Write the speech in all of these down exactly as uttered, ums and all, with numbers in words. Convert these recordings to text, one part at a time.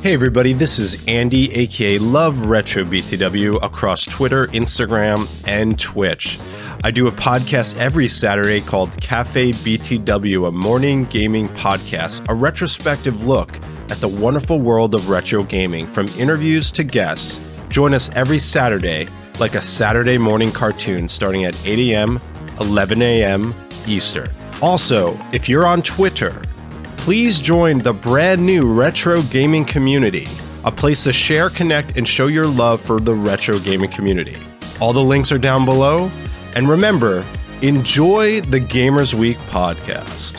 Hey everybody, this is Andy, aka Love Retro B T W, across Twitter, Instagram, and Twitch. I do a podcast every Saturday called Cafe B T W, a morning gaming podcast, a retrospective look at the wonderful world of retro gaming, from interviews to guests. Join us every Saturday, like a Saturday morning cartoon, starting at eight a.m., eleven a.m. Eastern. Also, if you're on Twitter, please join the brand new retro gaming community, a place to share, connect, and show your love for the retro gaming community. All the links are down below. And remember, enjoy the Gamers Week podcast.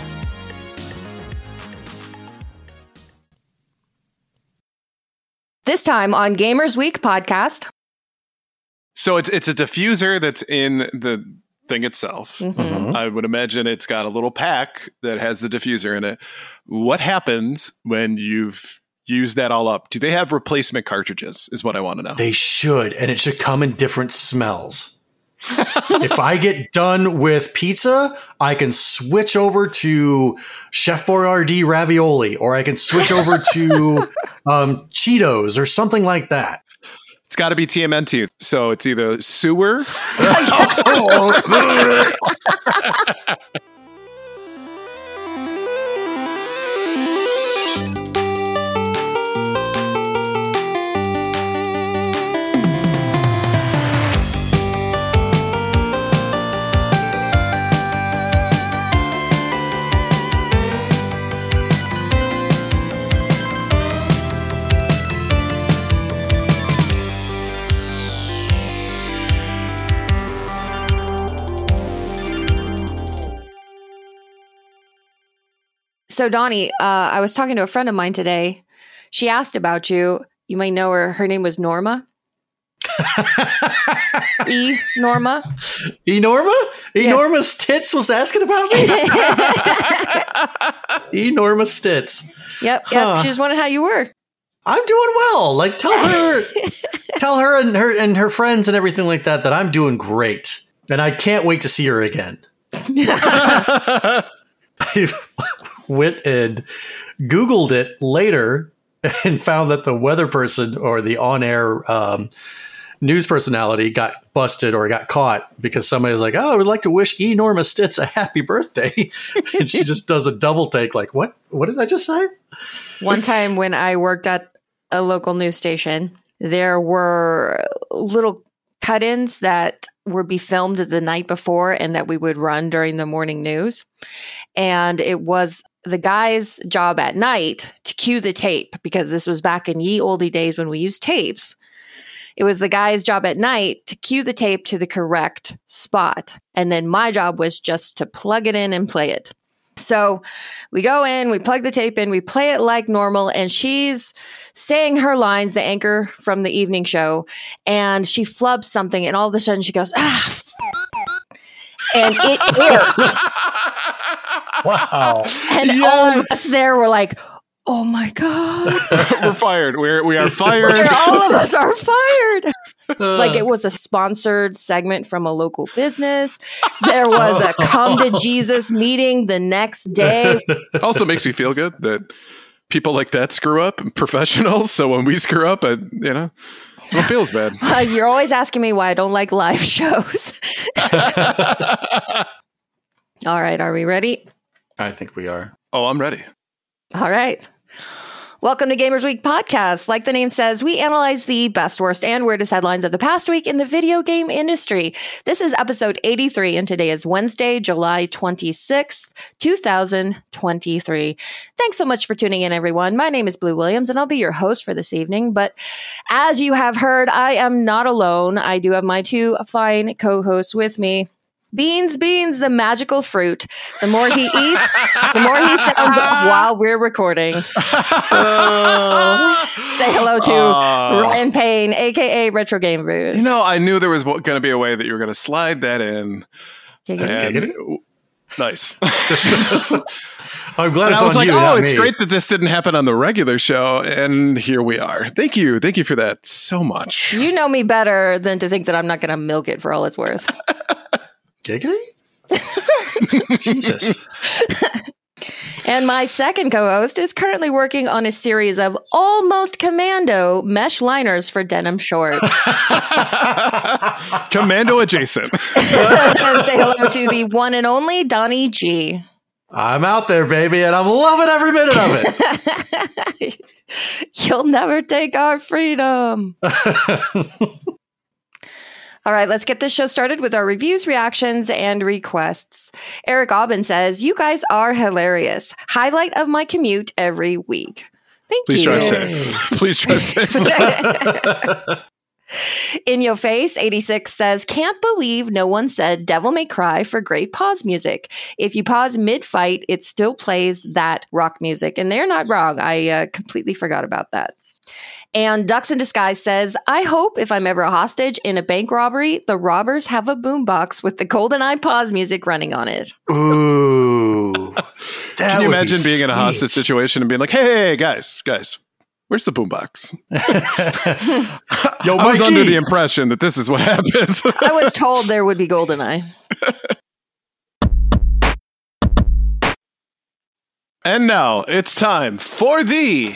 This time on Gamers Week podcast. So it's it's a diffuser that's in the thing itself. Mm-hmm. I would imagine it's got a little pack that has the diffuser in it. What happens when you've used that all up? Do they have replacement cartridges is what I want to know. They should, and it should come in different smells. If I get done with pizza, I can switch over to Chef Boyardee ravioli, or I can switch over to um, Cheetos or something like that. It's got to be T M N T. So it's either sewer. So, Donnie, uh, I was talking to a friend of mine today. She asked about you. You might know her. Her name was Norma. E. Norma. E. Norma? E. Yeah. Norma's tits was asking about me? E. Norma's tits. Yep, yep. Huh. She just wanted how you were. I'm doing well. Like, tell her, tell her and her and her friends and everything like that that I'm doing great, and I can't wait to see her again. I went and Googled it later and found that the weather person or the on-air um, news personality got busted or got caught because somebody was like, "Oh, I would like to wish E. Norma Stitz a happy birthday," and she just does a double take, like, "What? What did I just say?" One time when I worked at a local news station, there were little cut-ins that would be filmed the night before and that we would run during the morning news. And it was the guy's job at night to cue the tape, because this was back in ye olde days when we used tapes. It was the guy's job at night to cue the tape to the correct spot. And then my job was just to plug it in and play it. So we go in, we plug the tape in, we play it like normal, and she's saying her lines, the anchor from the evening show, and she flubs something, and all of a sudden she goes, ah, f-, and it airs. Wow. And Yes. all of us there were like, oh my God. We're fired. We're, we are fired. We're, all of us are fired. Like, it was a sponsored segment from a local business. There was a come to Jesus meeting the next day. It also makes me feel good that people like that screw up, professionals. So when we screw up, I, you know, it feels bad. Uh, you're always asking me why I don't like live shows. All right. Are we ready? I think we are. Oh, I'm ready. All right. Welcome to Gamers Week podcast. Like the name says, we analyze the best, worst, and weirdest headlines of the past week in the video game industry. This is episode eighty-three, and today is Wednesday, July twenty-sixth, twenty twenty-three. Thanks so much for tuning in, everyone. My name is Blue Williams, and I'll be your host for this evening. But as you have heard, I am not alone. I do have my two fine co-hosts with me. Beans, Beans, the magical fruit. The more he eats, the more he sounds off while we're recording. Oh. Say hello to Uh, Ryan Payne, a k a. Retro Game Brews. You know, I knew there was going to be a way that you were going to slide that in. Giggity. And- nice. I'm glad And it's I was on like, you, oh, not it's me. great that this didn't happen on the regular show. And here we are. Thank you. Thank you for that so much. You know me better than to think that I'm not going to milk it for all it's worth. Giggity? Jesus. And my second co-host is currently working on a series of almost commando mesh liners for denim shorts. Commando adjacent. Say hello to the one and only Donnie G. I'm out there, baby, and I'm loving every minute of it. You'll never take our freedom. All right, let's get this show started with our reviews, reactions, and requests. Eric Aubin says, you guys are hilarious. Highlight of my commute every week. Thank Please you. drive safe. Please drive safe. In Your Face, eighty-six says, can't believe no one said Devil May Cry for great pause music. If you pause mid-fight, it still plays that rock music. And they're not wrong. I uh, completely forgot about that. And Ducks in Disguise says, I hope if I'm ever a hostage in a bank robbery, the robbers have a boombox with the GoldenEye pause music running on it. Ooh. Can you imagine being in a hostage situation and being like, hey, guys, guys, where's the boombox? Yo, I was Mikey. under the impression that this is what happens. I was told there would be GoldenEye. And now it's time for the...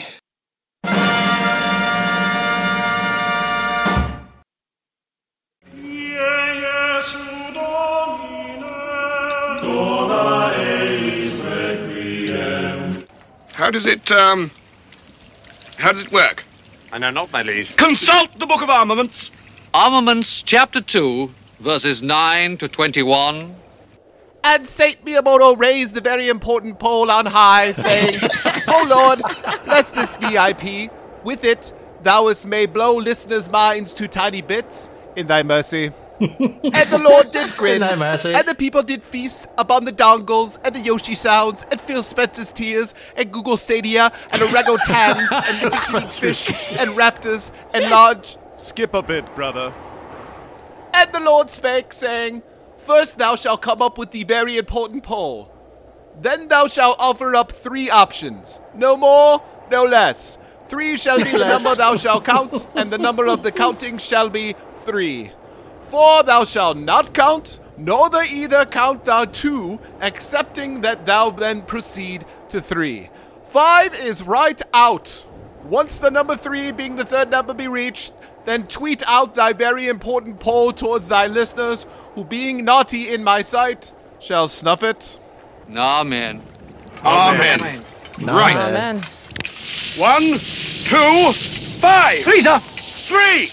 How does it, um... How does it work? I know not, my liege. Consult the Book of Armaments! Armaments, Chapter two, verses nine to twenty-one. And Saint Miyamoto raised the very important pole on high, saying, O Lord, bless this V I P. With it, thou may blow listeners' minds to tiny bits in thy mercy. And the Lord did grin, In thy mercy. and the people did feast upon the dongles, and the Yoshi sounds, and Phil Spencer's tears, and Google Stadia, and orangutans, and little fish, and raptors, and large... Skip a bit, brother. And the Lord spake, saying, First thou shalt come up with the very important poll. Then thou shalt offer up three options. No more, no less. Three shall be the number thou shalt count, and the number of the counting shall be three. Four thou shalt not count, nor the either count thou two, excepting that thou then proceed to three. Five is right out. Once the number three, being the third number, be reached, then tweet out thy very important poll towards thy listeners, who being naughty in my sight, shall snuff it. Amen. Amen. Right. Amen. One, two, five! Lisa! Three!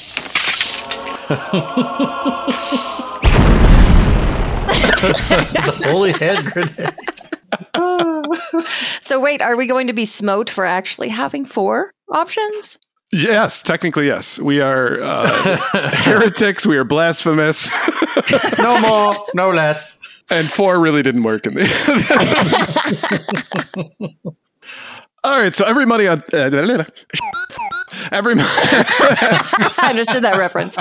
The holy hand grenade. So wait, are we going to be smote for actually having four options? Yes, technically, yes. We are uh, heretics. We are blasphemous. No more, no less. And four really didn't work in the... All right, so every money on... Uh, every... I understood that reference.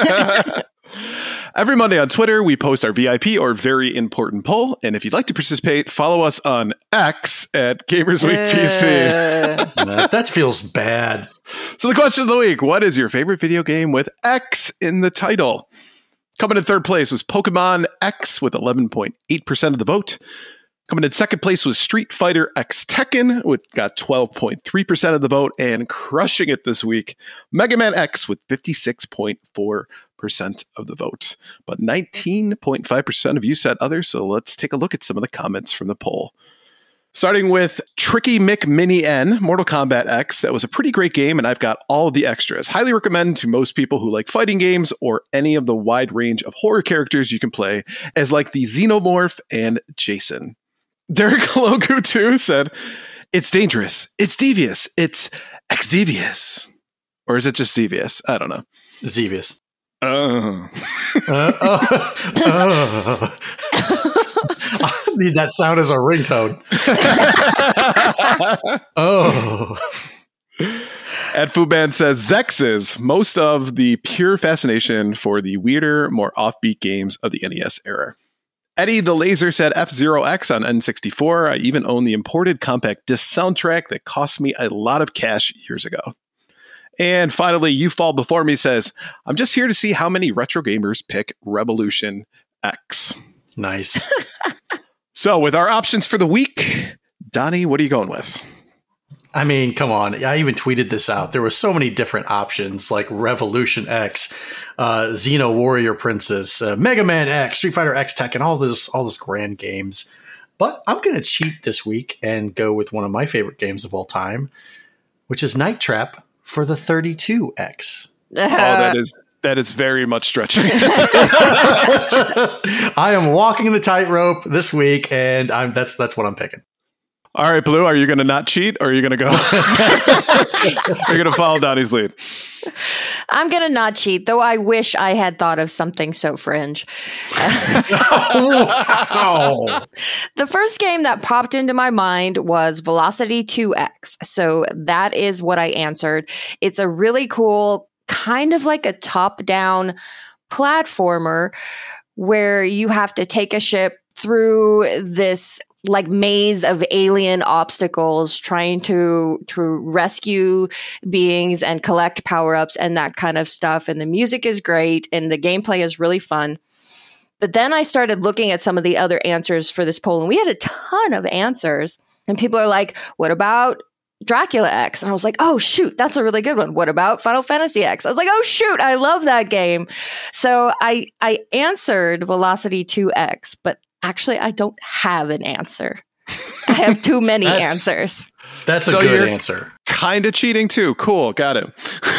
Every Monday on Twitter, we post our V I P or very important poll. And if you'd like to participate, follow us on X at Gamers Week P C. That, that feels bad. So the question of the week, what is your favorite video game with X in the title? Coming in third place was Pokemon X with eleven point eight percent of the vote. Coming in second place was Street Fighter X Tekken, which got twelve point three percent of the vote, and crushing it this week, Mega Man X with fifty-six point four percent of the vote. But nineteen point five percent of you said others, so let's take a look at some of the comments from the poll. Starting with Tricky Mick Mini N, Mortal Kombat X. That was a pretty great game, and I've got all of the extras. Highly recommend to most people who like fighting games or any of the wide range of horror characters you can play, as like the Xenomorph and Jason. Derek Logu too said, it's dangerous, it's devious, it's Xevious. Or is it just Xevious? I don't know. Xevious. Oh. Uh, oh, oh. I need that sound as a ringtone. Oh. Ed Fuban says Zexes, most of the pure fascination for the weirder, more offbeat games of the N E S era. Eddie the Laser said F-Zero X on N sixty-four. I even own the imported compact disc soundtrack that cost me a lot of cash years ago. And finally, You Fall Before Me says, I'm just here to see how many retro gamers pick Revolution X. Nice. So with our options for the week, Donnie, what are you going with? I mean, come on. I even tweeted this out. There were so many different options like Revolution X, uh, Xeno Warrior Princess, uh, Mega Man X, Street Fighter X Tech, and all this, all those grand games. But I'm going to cheat this week and go with one of my favorite games of all time, which is Night Trap for the thirty-two X. Oh, that is that is very much stretching. I am walking the tightrope this week, and I'm that's that's what I'm picking. All right, Blue, are you going to not cheat, or are you going to go? You're going to follow Donnie's lead. I'm going to not cheat, though I wish I had thought of something so fringe. Wow. The first game that popped into my mind was Velocity two X. So that is what I answered. It's a really cool, kind of like a top-down platformer where you have to take a ship through this like maze of alien obstacles, trying to to rescue beings and collect power-ups and that kind of stuff. And the music is great and the gameplay is really fun. But then I started looking at some of the other answers for this poll, and we had a ton of answers. And people are like, what about Dracula X? And I was like, oh, shoot, that's a really good one. What about Final Fantasy X? I was like, oh, shoot, I love that game. So I I answered Velocity two X, but actually, I don't have an answer. I have too many that's, answers. That's a so good you're answer. Kind of cheating too. Cool. Got it.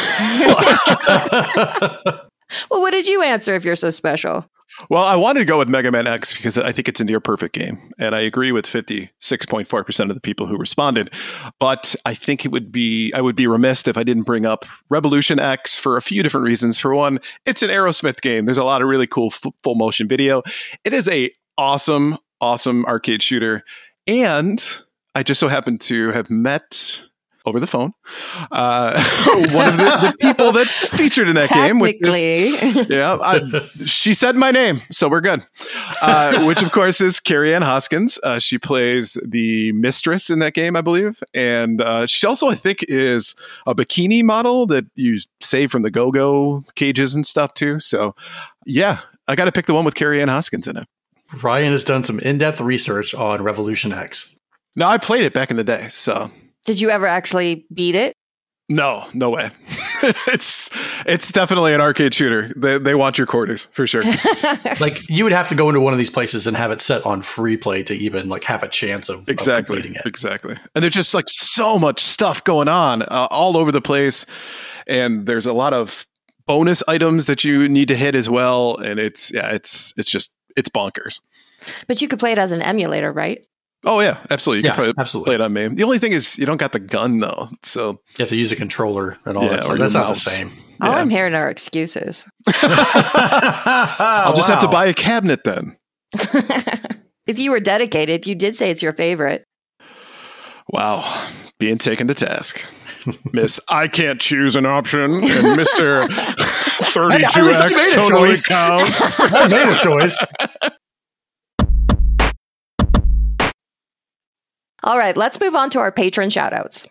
Well, what did you answer if you're so special? Well, I wanted to go with Mega Man X because I think it's a near perfect game. And I agree with fifty-six point four percent of the people who responded. But I think it would be, I would be remiss if I didn't bring up Revolution X for a few different reasons. For one, it's an Aerosmith game. There's a lot of really cool f- full motion video. It is a awesome, awesome arcade shooter. And I just so happened to have met over the phone uh, one of the, the people that's featured in that game. With this, yeah, I, she said my name, so we're good. Uh, which, of course, is Carrie Ann Hoskins. Uh, she plays the mistress in that game, I believe. And uh, she also, I think, is a bikini model that you save from the Go-Go cages and stuff, too. So, yeah, I got to pick the one with Carrie Ann Hoskins in it. Ryan has done some in-depth research on Revolution X. No, I played it back in the day, so. Did you ever actually beat it? No, no way. it's it's definitely an arcade shooter. They they want your quarters for sure. Like you would have to go into one of these places and have it set on free play to even like have a chance of, exactly, of completing it. Exactly. And there's just like so much stuff going on uh, all over the place, and there's a lot of bonus items that you need to hit as well. And it's yeah, it's it's just it's bonkers. But you could play it as an emulator, right? Oh yeah, absolutely. You yeah, can probably absolutely. play it on MAME. The only thing is you don't got the gun though, so you have to use a controller and all yeah, that stuff. That's not the same. All yeah. I'm hearing are excuses. I'll just wow. have to buy a cabinet then. If you were dedicated, you did say it's your favorite. Wow, being taken to task. Miss, I can't choose an option, and Mister thirty-two X totally counts. I made a choice. All right, let's move on to our patron shoutouts.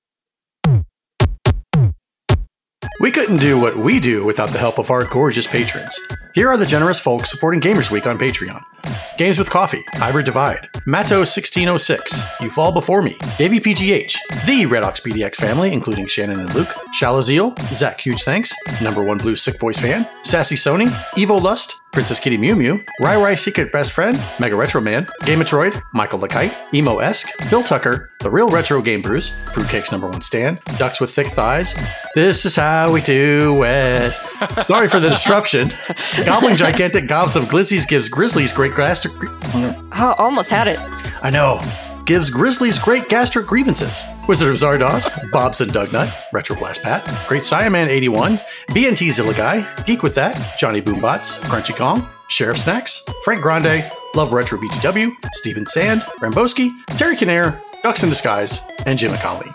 We couldn't do what we do without the help of our gorgeous patrons. Here are the generous folks supporting Gamers Week on Patreon. Games with Coffee, Hybrid Divide, Matto sixteen oh six, You Fall Before Me, Davey P G H, the Red Ox B D X family, including Shannon and Luke, Shalazeel, Zach, huge thanks, Number One Blue Sick Voice Fan, Sassy Sony, Evo Lust, Princess Kitty Mew Mew, Rai Rai Secret Best Friend, Mega Retro Man, Gameatroid, Michael LeKite, Emo-esque, Bill Tucker, The Real Retro Game Brews, Fruitcake's Number One Stand, Ducks with Thick Thighs, This is How We Do It. Sorry for the disruption. Gobbling Gigantic Gobs of Glizzies gives Grizzlies great gastric... Oh, almost had it. I know. Gives Grizzlies great gastric grievances. Wizard of Zardoz, Bob's and Dugnut, Retro Blast Pat, Great Siaman eighty-one, B N T Zilla Guy, Geek With That, Johnny Boombots, Crunchy Kong, Sheriff Snacks, Frank Grande, Love Retro B T W, Steven Sand, Ramboski, Terry Kinnair, Ducks in Disguise, and Jim McCauley.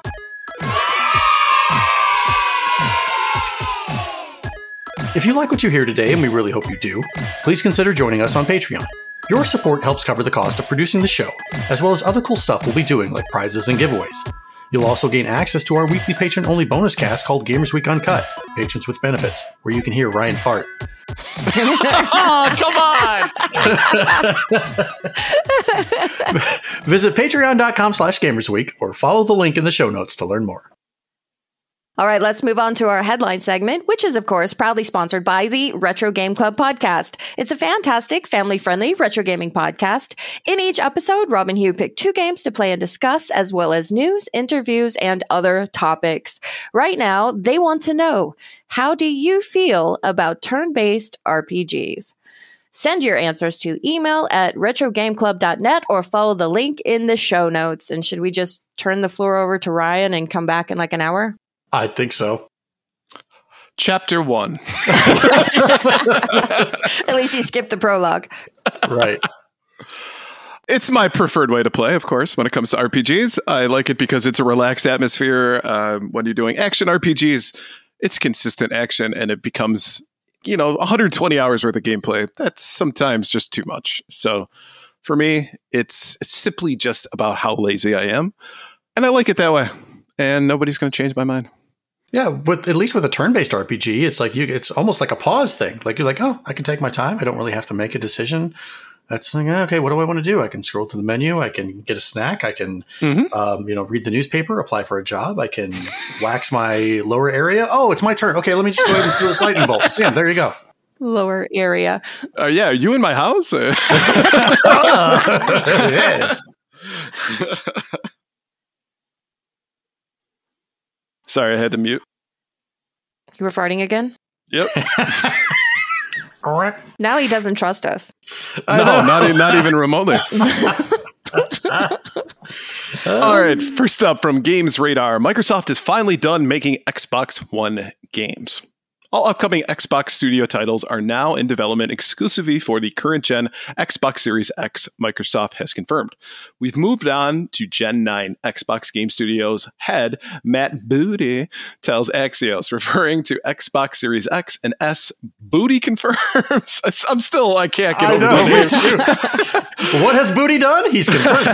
If you like what you hear today, and we really hope you do, please consider joining us on Patreon. Your support helps cover the cost of producing the show, as well as other cool stuff we'll be doing like prizes and giveaways. You'll also gain access to our weekly patron-only bonus cast called Gamers Week Uncut, Patrons with Benefits, where you can hear Ryan fart. Oh, come on! Visit patreon.com slash gamersweek or follow the link in the show notes to learn more. All right, let's move on to our headline segment, which is, of course, proudly sponsored by the Retro Game Club podcast. It's a fantastic, family-friendly retro gaming podcast. In each episode, Rob and Hugh pick two games to play and discuss, as well as news, interviews, and other topics. Right now, they want to know, how do you feel about turn-based R P Gs? Send your answers to email at retrogameclub dot net or follow the link in the show notes. And should we just turn the floor over to Ryan and come back in like an hour? I think so. Chapter one. At least you skipped the prologue. Right. It's my preferred way to play, of course, when it comes to R P Gs. I like it because it's a relaxed atmosphere. Um, when you're doing action R P Gs, it's consistent action and it becomes, you know, one hundred twenty hours worth of gameplay. That's sometimes just too much. So for me, it's, it's simply just about how lazy I am. And I like it that way. And nobody's going to change my mind. Yeah, with at least with a turn-based R P G, it's like you it's almost like a pause thing. Like you're like, oh, I can take my time. I don't really have to make a decision. That's like, okay, what do I want to do? I can scroll through the menu. I can get a snack. I can, mm-hmm. um, you know, read the newspaper, apply for a job. I can wax my lower area. Oh, it's my turn. Okay, let me just go ahead and do this lightning bolt. Yeah, there you go. Lower area. Uh, yeah, are you in my house? uh, yes. Sorry, I had to mute. You were farting again? Yep. Now he doesn't trust us. No, not, not even remotely. All right, first up from Games Radar, Microsoft is finally done making Xbox One games. All upcoming Xbox Studio titles are now in development exclusively for the current-gen Xbox Series X, Microsoft has confirmed. We've moved on to Gen nine. Xbox Game Studios head Matt Booty tells Axios, referring to Xbox Series X and S. Booty confirms. I'm still, I can't get I over know, the name. What has Booty done? He's confirmed.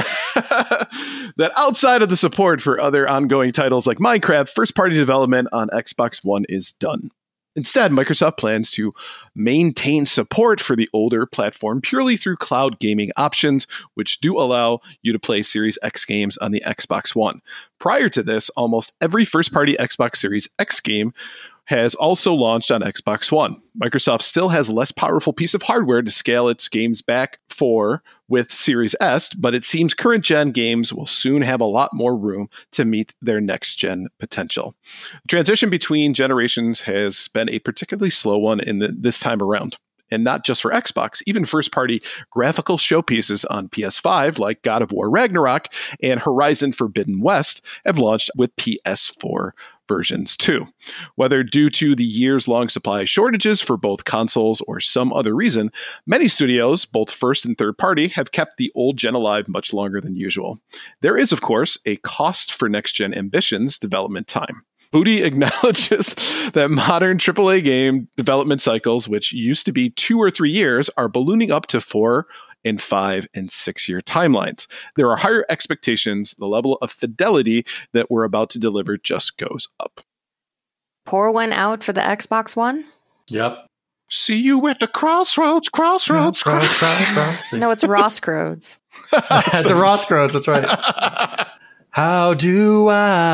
That outside of the support for other ongoing titles like Minecraft, first-party development on Xbox One is done. Instead, Microsoft plans to maintain support for the older platform purely through cloud gaming options, which do allow you to play Series X games on the Xbox One. Prior to this, almost every first-party Xbox Series X game has also launched on Xbox One. Microsoft still has a less powerful piece of hardware to scale its games back for with Series S, but it seems current-gen games will soon have a lot more room to meet their next-gen potential. The transition between generations has been a particularly slow one in the, this time around. And not just for Xbox, even first-party graphical showpieces on P S five like God of War Ragnarok and Horizon Forbidden West have launched with P S four versions too. Whether due to the years-long supply shortages for both consoles or some other reason, many studios, both first and third-party, have kept the old gen alive much longer than usual. There is, of course, a cost for next-gen ambitions development time. Booty acknowledges that modern triple A game development cycles, which used to be two or three years, are ballooning up to four and five and six year timelines. There are higher expectations. The level of fidelity that we're about to deliver just goes up. Pour one out for the Xbox One? Yep. See you at the crossroads, crossroads, crossroads. crossroads. No, it's Rossroads. At the Rossroads, that's right. How do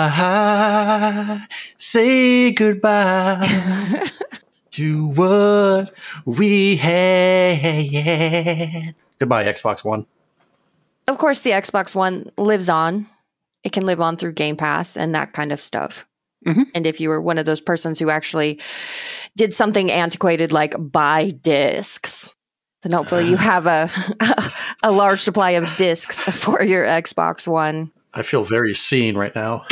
I say goodbye to what we had? Goodbye, Xbox One. Of course, the Xbox One lives on. It can live on through Game Pass and that kind of stuff. Mm-hmm. And if you were one of those persons who actually did something antiquated like buy discs, then hopefully you have a, a large supply of discs for your Xbox One. I feel very seen right now.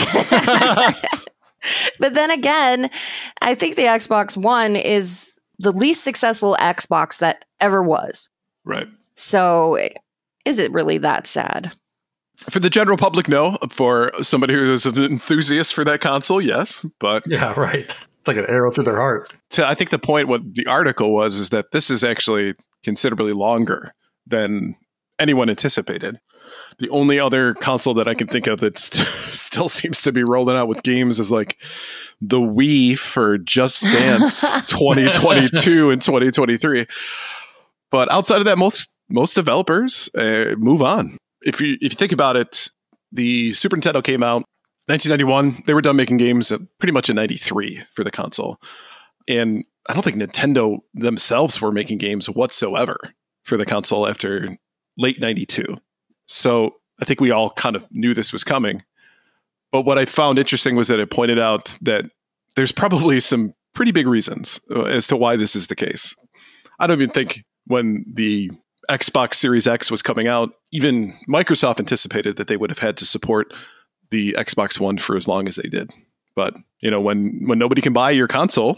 But then again, I think the Xbox One is the least successful Xbox that ever was. Right. So is it really that sad? For the general public, no. For somebody who is an enthusiast for that console, yes. But yeah, right. It's like an arrow through their heart. So I think the point, what the article was, is that this is actually considerably longer than anyone anticipated. The only other console that I can think of that st- still seems to be rolling out with games is like the Wii for Just Dance twenty twenty-two and twenty twenty-three. But outside of that, most most developers uh, move on. If you if you think about it, the Super Nintendo came out nineteen ninety-one. They were done making games pretty much in ninety-three for the console. And I don't think Nintendo themselves were making games whatsoever for the console after late ninety-two. So I think we all kind of knew this was coming. But what I found interesting was that it pointed out that there's probably some pretty big reasons as to why this is the case. I don't even think when the Xbox Series X was coming out, even Microsoft anticipated that they would have had to support the Xbox One for as long as they did. But, you know, when, when nobody can buy your console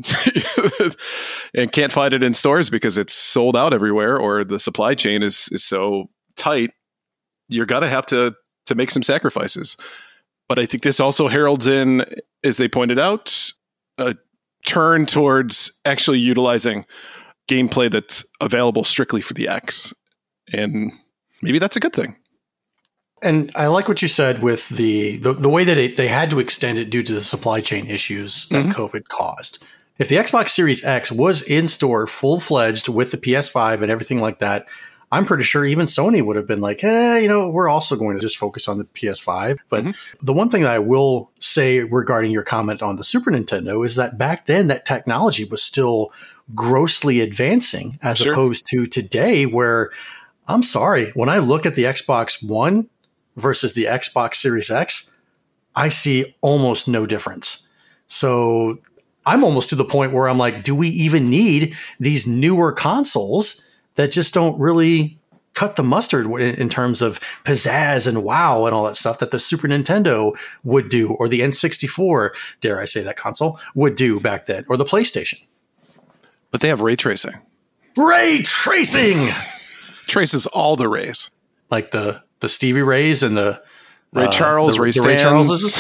and can't find it in stores because it's sold out everywhere or the supply chain is, is so tight, you're going to have to to make some sacrifices. But I think this also heralds in, as they pointed out, a turn towards actually utilizing gameplay that's available strictly for the X. And maybe that's a good thing. And I like what you said with the the, the way that it, they had to extend it due to the supply chain issues that mm-hmm. COVID caused. If the Xbox Series X was in store full-fledged with the P S five and everything like that, I'm pretty sure even Sony would have been like, eh, you know, we're also going to just focus on the P S five. But mm-hmm. the one thing that I will say regarding your comment on the Super Nintendo is that back then that technology was still grossly advancing as sure. opposed to today where, I'm sorry, when I look at the Xbox One versus the Xbox Series X, I see almost no difference. So I'm almost to the point where I'm like, do we even need these newer consoles that just don't really cut the mustard in, in terms of pizzazz and wow and all that stuff that the Super Nintendo would do, or the N sixty-four, dare I say that console, would do back then, or the PlayStation. But they have ray tracing. Ray tracing! Traces all the rays. Like the, the Stevie Rays and the Ray uh, Charles, the, Ray the Stans. Ray Charleses.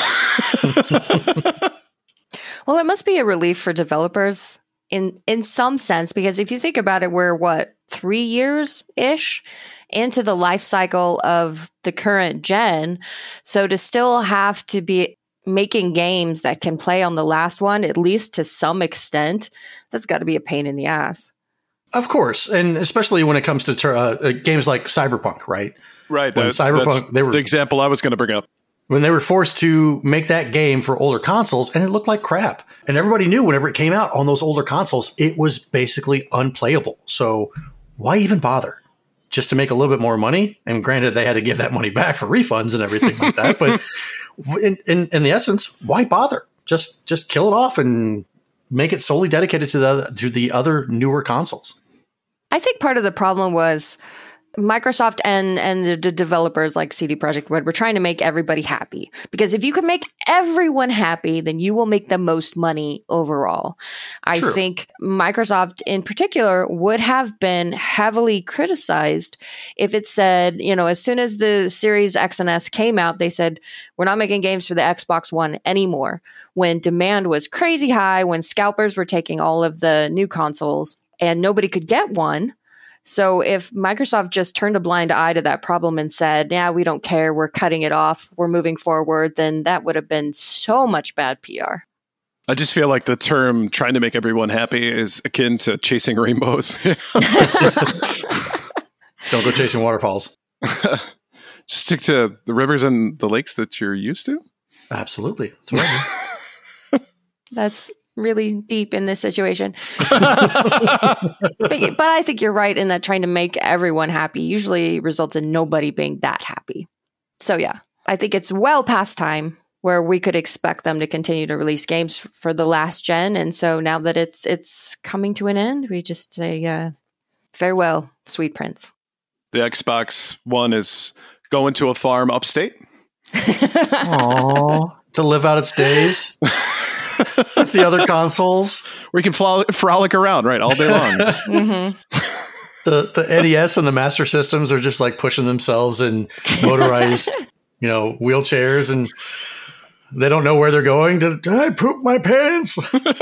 Well, it must be a relief for developers in in some sense, because if you think about it, we're what, three years ish into the life cycle of the current gen. So to still have to be making games that can play on the last one, at least to some extent, that's got to be a pain in the ass. Of course, and especially when it comes to ter- uh, games like Cyberpunk, right? Right. When that, Cyberpunk, they were the example I was going to bring up. When they were forced to make that game for older consoles, and it looked like crap. And everybody knew whenever it came out on those older consoles, it was basically unplayable. So why even bother? Just to make a little bit more money? And granted, they had to give that money back for refunds and everything like that. But in, in, in the essence, why bother? Just just kill it off and make it solely dedicated to the to the other newer consoles. I think part of the problem was Microsoft and and the, the developers like C D Projekt Red were trying to make everybody happy, because if you can make everyone happy, then you will make the most money overall. I True. think Microsoft in particular would have been heavily criticized if it said, you know, as soon as the Series X and S came out, they said, we're not making games for the Xbox One anymore, when demand was crazy high, when scalpers were taking all of the new consoles and nobody could get one. So if Microsoft just turned a blind eye to that problem and said, yeah, we don't care, we're cutting it off, we're moving forward, then that would have been so much bad P R. I just feel like the term trying to make everyone happy is akin to chasing rainbows. Don't go chasing waterfalls. Just stick to the rivers and the lakes that you're used to. Absolutely. That's what I do. That's really deep in this situation. but, but I think you're right in that trying to make everyone happy usually results in nobody being that happy. So yeah, I think it's well past time where we could expect them to continue to release games f- for the last gen. And so now that it's it's coming to an end, we just say uh, farewell, sweet prince. The Xbox One is going to a farm upstate. Aww, to live out its days. With the other consoles, where you can frolic, frolic around, right, all day long. mm-hmm. The the N E S and the Master Systems are just like pushing themselves in motorized, you know, wheelchairs, and they don't know where they're going. Did, did I poop my pants?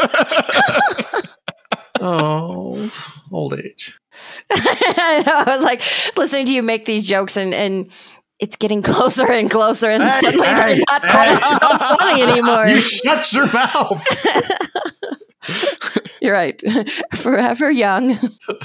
Oh, old age. I know. I was like listening to you make these jokes, and and it's getting closer and closer, and Hey, suddenly hey, they're not quite funny anymore. You shut your mouth. You're right. Forever young.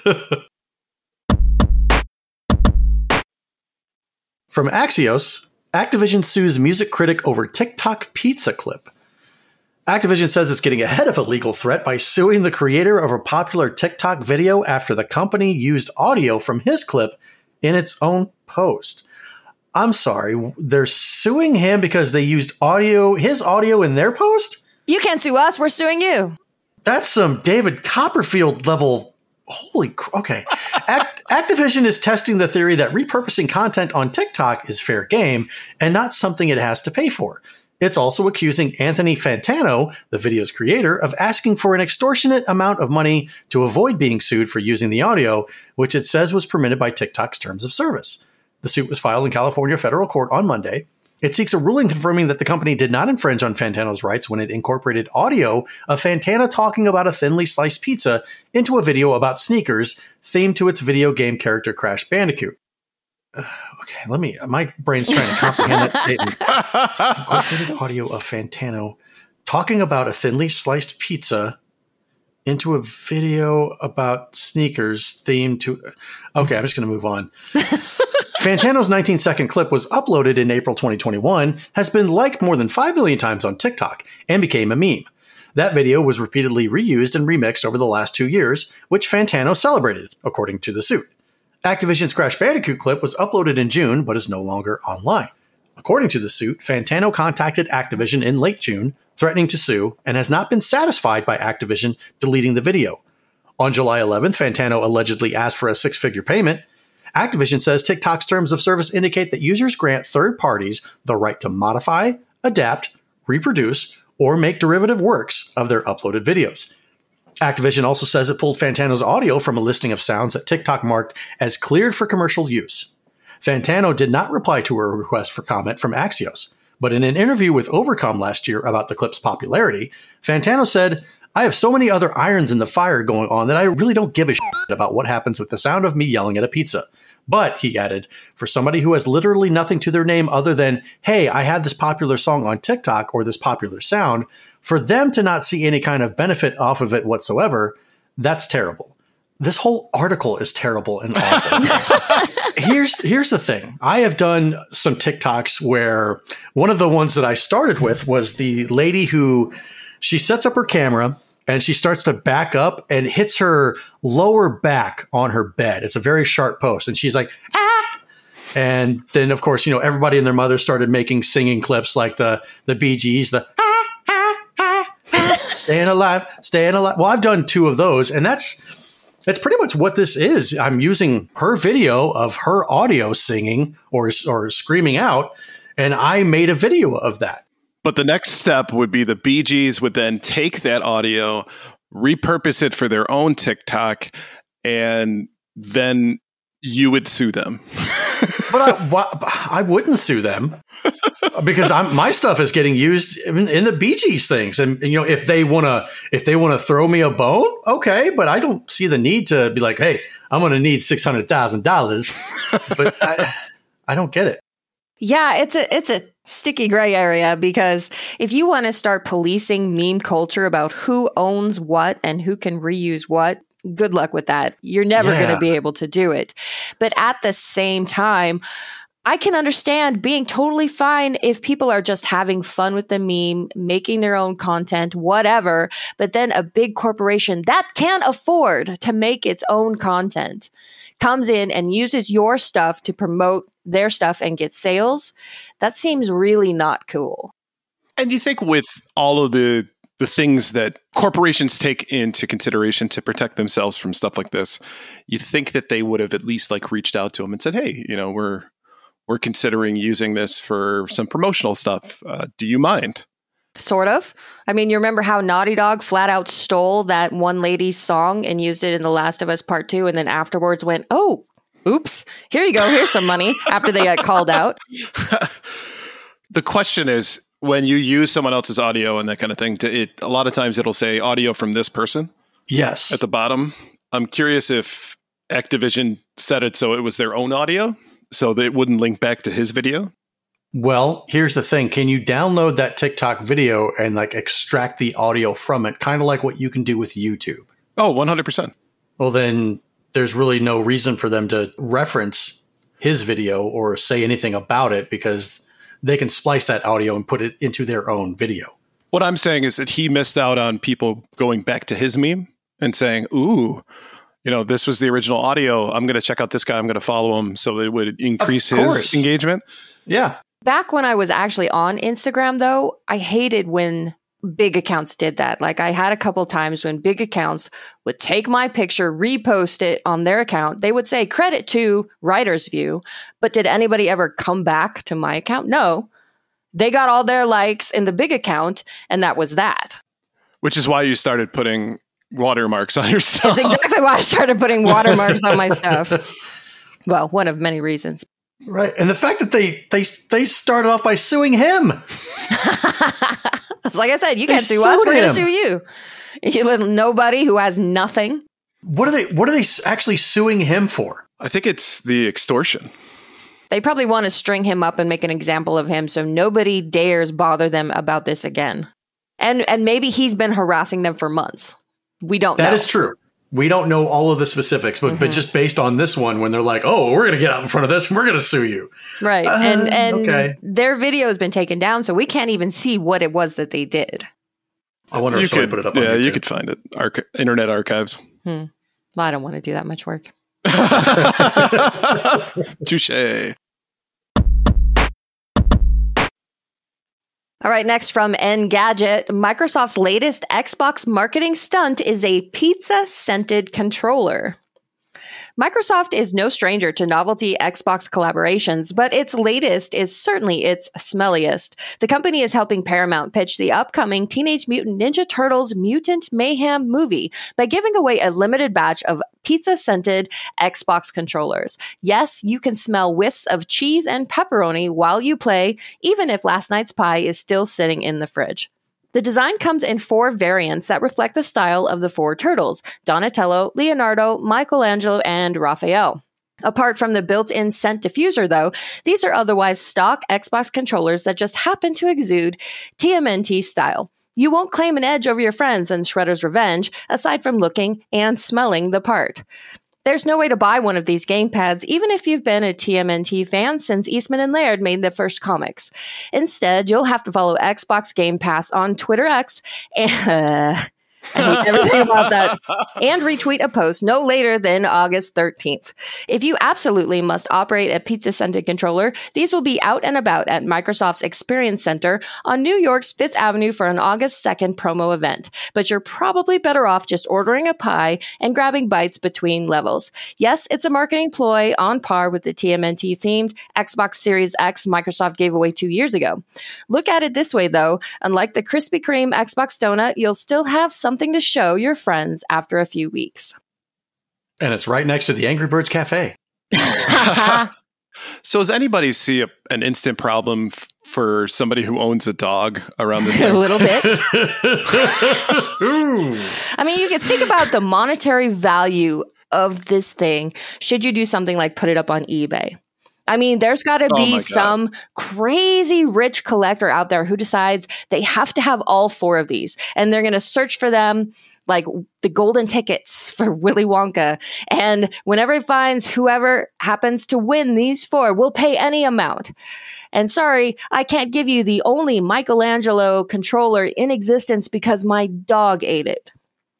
From Axios, Activision sues music critic over TikTok pizza clip. Activision says it's getting ahead of a legal threat by suing the creator of a popular TikTok video after the company used audio from his clip in its own post. I'm sorry, they're suing him because they used audio, his audio in their post? You can't sue us. We're suing you. That's some David Copperfield level. Holy cr- okay. Act- Activision is testing the theory that repurposing content on TikTok is fair game and not something it has to pay for. It's also accusing Anthony Fantano, the video's creator, of asking for an extortionate amount of money to avoid being sued for using the audio, which it says was permitted by TikTok's terms of service. The suit was filed in California federal court on Monday. It seeks a ruling confirming that the company did not infringe on Fantano's rights when it incorporated audio of Fantano talking about a thinly sliced pizza into a video about sneakers themed to its video game character Crash Bandicoot. Uh, okay, let me. My brain's trying to comprehend that statement. So incorporated audio of Fantano talking about a thinly sliced pizza into a video about sneakers themed to. Okay, I'm just going to move on. Fantano's nineteen second clip was uploaded in April twenty twenty-one, has been liked more than five million times on TikTok, and became a meme. That video was repeatedly reused and remixed over the last two years, which Fantano celebrated, according to the suit. Activision's Crash Bandicoot clip was uploaded in June, but is no longer online. According to the suit, Fantano contacted Activision in late June, threatening to sue, and has not been satisfied by Activision deleting the video. On July eleventh, Fantano allegedly asked for a six-figure payment. Activision says TikTok's terms of service indicate that users grant third parties the right to modify, adapt, reproduce, or make derivative works of their uploaded videos. Activision also says it pulled Fantano's audio from a listing of sounds that TikTok marked as cleared for commercial use. Fantano did not reply to a request for comment from Axios, but in an interview with Overcome last year about the clip's popularity, Fantano said, "I have so many other irons in the fire going on that I really don't give a shit about what happens with the sound of me yelling at a pizza. But," he added, "for somebody who has literally nothing to their name other than, hey, I had this popular song on TikTok or this popular sound, for them to not see any kind of benefit off of it whatsoever, that's terrible." This whole article is terrible and awful. here's here's the thing. I have done some TikToks where one of the ones that I started with was the lady who, she sets up her camera and she starts to back up and hits her lower back on her bed. It's a very sharp post. And she's like, ah. And then, of course, you know, everybody and their mother started making singing clips like the, the Bee Gees, the ah, ah, ah, ah, staying alive, staying alive. Well, I've done two of those. And that's, that's pretty much what this is. I'm using her video of her audio singing or, or screaming out. And I made a video of that. But the next step would be the Bee Gees would then take that audio, repurpose it for their own TikTok, and then you would sue them. But I, why, I wouldn't sue them because I'm, my stuff is getting used in, in the Bee Gees things. And, and you know, if they want to, if they want to throw me a bone, okay. But I don't see the need to be like, hey, I'm going to need six hundred thousand dollars. But I, I don't get it. Yeah, it's a it's a sticky gray area because if you want to start policing meme culture about who owns what and who can reuse what, good luck with that. You're never Yeah. going to be able to do it. But at the same time, I can understand being totally fine if people are just having fun with the meme, making their own content, whatever. But then a big corporation that can't afford to make its own content comes in and uses your stuff to promote their stuff and get sales. That seems really not cool. And you think with all of the the things that corporations take into consideration to protect themselves from stuff like this, you think that they would have at least like reached out to them and said, "Hey, you know, we're we're considering using this for some promotional stuff. Uh, do you mind?" Sort of. I mean, you remember how Naughty Dog flat out stole that one lady's song and used it in The Last of Us Part two, and then afterwards went, "Oh, oops, here you go, here's some money," after they got called out. The question is, when you use someone else's audio and that kind of thing, it a lot of times it'll say audio from this person Yes. at the bottom. I'm curious if Activision set it so it was their own audio so that it wouldn't link back to his video? Well, here's the thing. Can you download that TikTok video and like extract the audio from it? Kind of like what you can do with YouTube. Oh, one hundred percent. Well, then there's really no reason for them to reference his video or say anything about it because they can splice that audio and put it into their own video. What I'm saying is that he missed out on people going back to his meme and saying, ooh, you know, this was the original audio. I'm going to check out this guy. I'm going to follow him. So it would increase his engagement. Yeah. Back when I was actually on Instagram, though, I hated when big accounts did that. Like I had a couple times when big accounts would take my picture, repost it on their account. They would say credit to Writer's View. But did anybody ever come back to my account? No. They got all their likes in the big account, and that was that. Which is why you started putting watermarks on your stuff. That's exactly why I started putting watermarks on my stuff. Well, one of many reasons. Right. And the fact that they they they started off by suing him. Like I said, you They can't sue us, sued we're going to him. sue you. You little nobody who has nothing. What are they what are they actually suing him for? I think it's the extortion. They probably want to string him up and make an example of him so nobody dares bother them about this again. And and maybe he's been harassing them for months. We don't know. That is true. We don't know all of the specifics, but, mm-hmm. but just based on this one, when they're like, oh, we're going to get out in front of this and we're going to sue you. Right. Uh, and and okay. their video has been taken down, so we can't even see what it was that they did. I wonder you if somebody could, put it up yeah, on YouTube. you could find it. Arch- Internet archives. Hmm. Well, I don't want to do that much work. Touche. All right, next from Engadget, Microsoft's latest Xbox marketing stunt is a pizza-scented controller. Microsoft is no stranger to novelty Xbox collaborations, but its latest is certainly its smelliest. The company is helping Paramount pitch the upcoming Teenage Mutant Ninja Turtles Mutant Mayhem movie by giving away a limited batch of pizza-scented Xbox controllers. Yes, you can smell whiffs of cheese and pepperoni while you play, even if last night's pie is still sitting in the fridge. The design comes in four variants that reflect the style of the four turtles: Donatello, Leonardo, Michelangelo, and Raphael. Apart from the built-in scent diffuser, though, these are otherwise stock Xbox controllers that just happen to exude T M N T style. You won't claim an edge over your friends in Shredder's Revenge, aside from looking and smelling the part. There's no way to buy one of these gamepads, even if you've been a T M N T fan since Eastman and Laird made the first comics. Instead, you'll have to follow Xbox Game Pass on Twitter X and... Uh, I hate everything about that. And retweet a post no later than August thirteenth. If you absolutely must operate a pizza-scented controller, these will be out and about at Microsoft's Experience Center on New York's Fifth Avenue for an August second promo event. But you're probably better off just ordering a pie and grabbing bites between levels. Yes, it's a marketing ploy on par with the T M N T-themed Xbox Series X Microsoft gave away two years ago. Look at it this way, though. Unlike the Krispy Kreme Xbox donut, you'll still have something to show your friends after a few weeks. And it's right next to the Angry Birds Cafe. So does anybody see a, an instant problem f- for somebody who owns a dog around this A thing? little bit. I mean, you can think about the monetary value of this thing should you do something like put it up on eBay. I mean, there's got to Oh my be God. some crazy rich collector out there who decides they have to have all four of these, and they're going to search for them like the golden tickets for Willy Wonka. And whenever it finds whoever happens to win these four, will pay any amount. And sorry, I can't give you the only Michelangelo controller in existence because my dog ate it.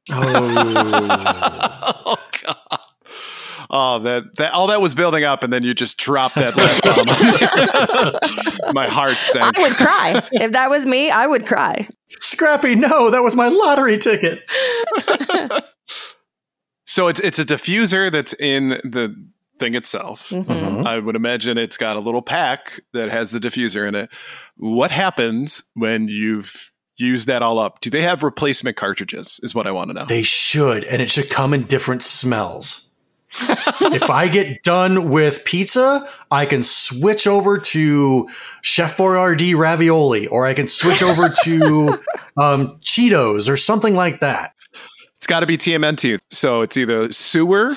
Oh. Oh God! Oh, that that all that was building up, and then you just dropped that last bomb. My heart sank. I would cry. If that was me, I would cry. Scrappy, no, that was my lottery ticket. So it's it's a diffuser that's in the thing itself. Mhm. I would imagine it's got a little pack that has the diffuser in it. What happens when you've used that all up? Do they have replacement cartridges? Is what I want to know. They should, and it should come in different smells. If I get done with pizza, I can switch over to Chef Boyardee ravioli, or I can switch over to um, Cheetos or something like that. It's got to be T M N T. So it's either sewer.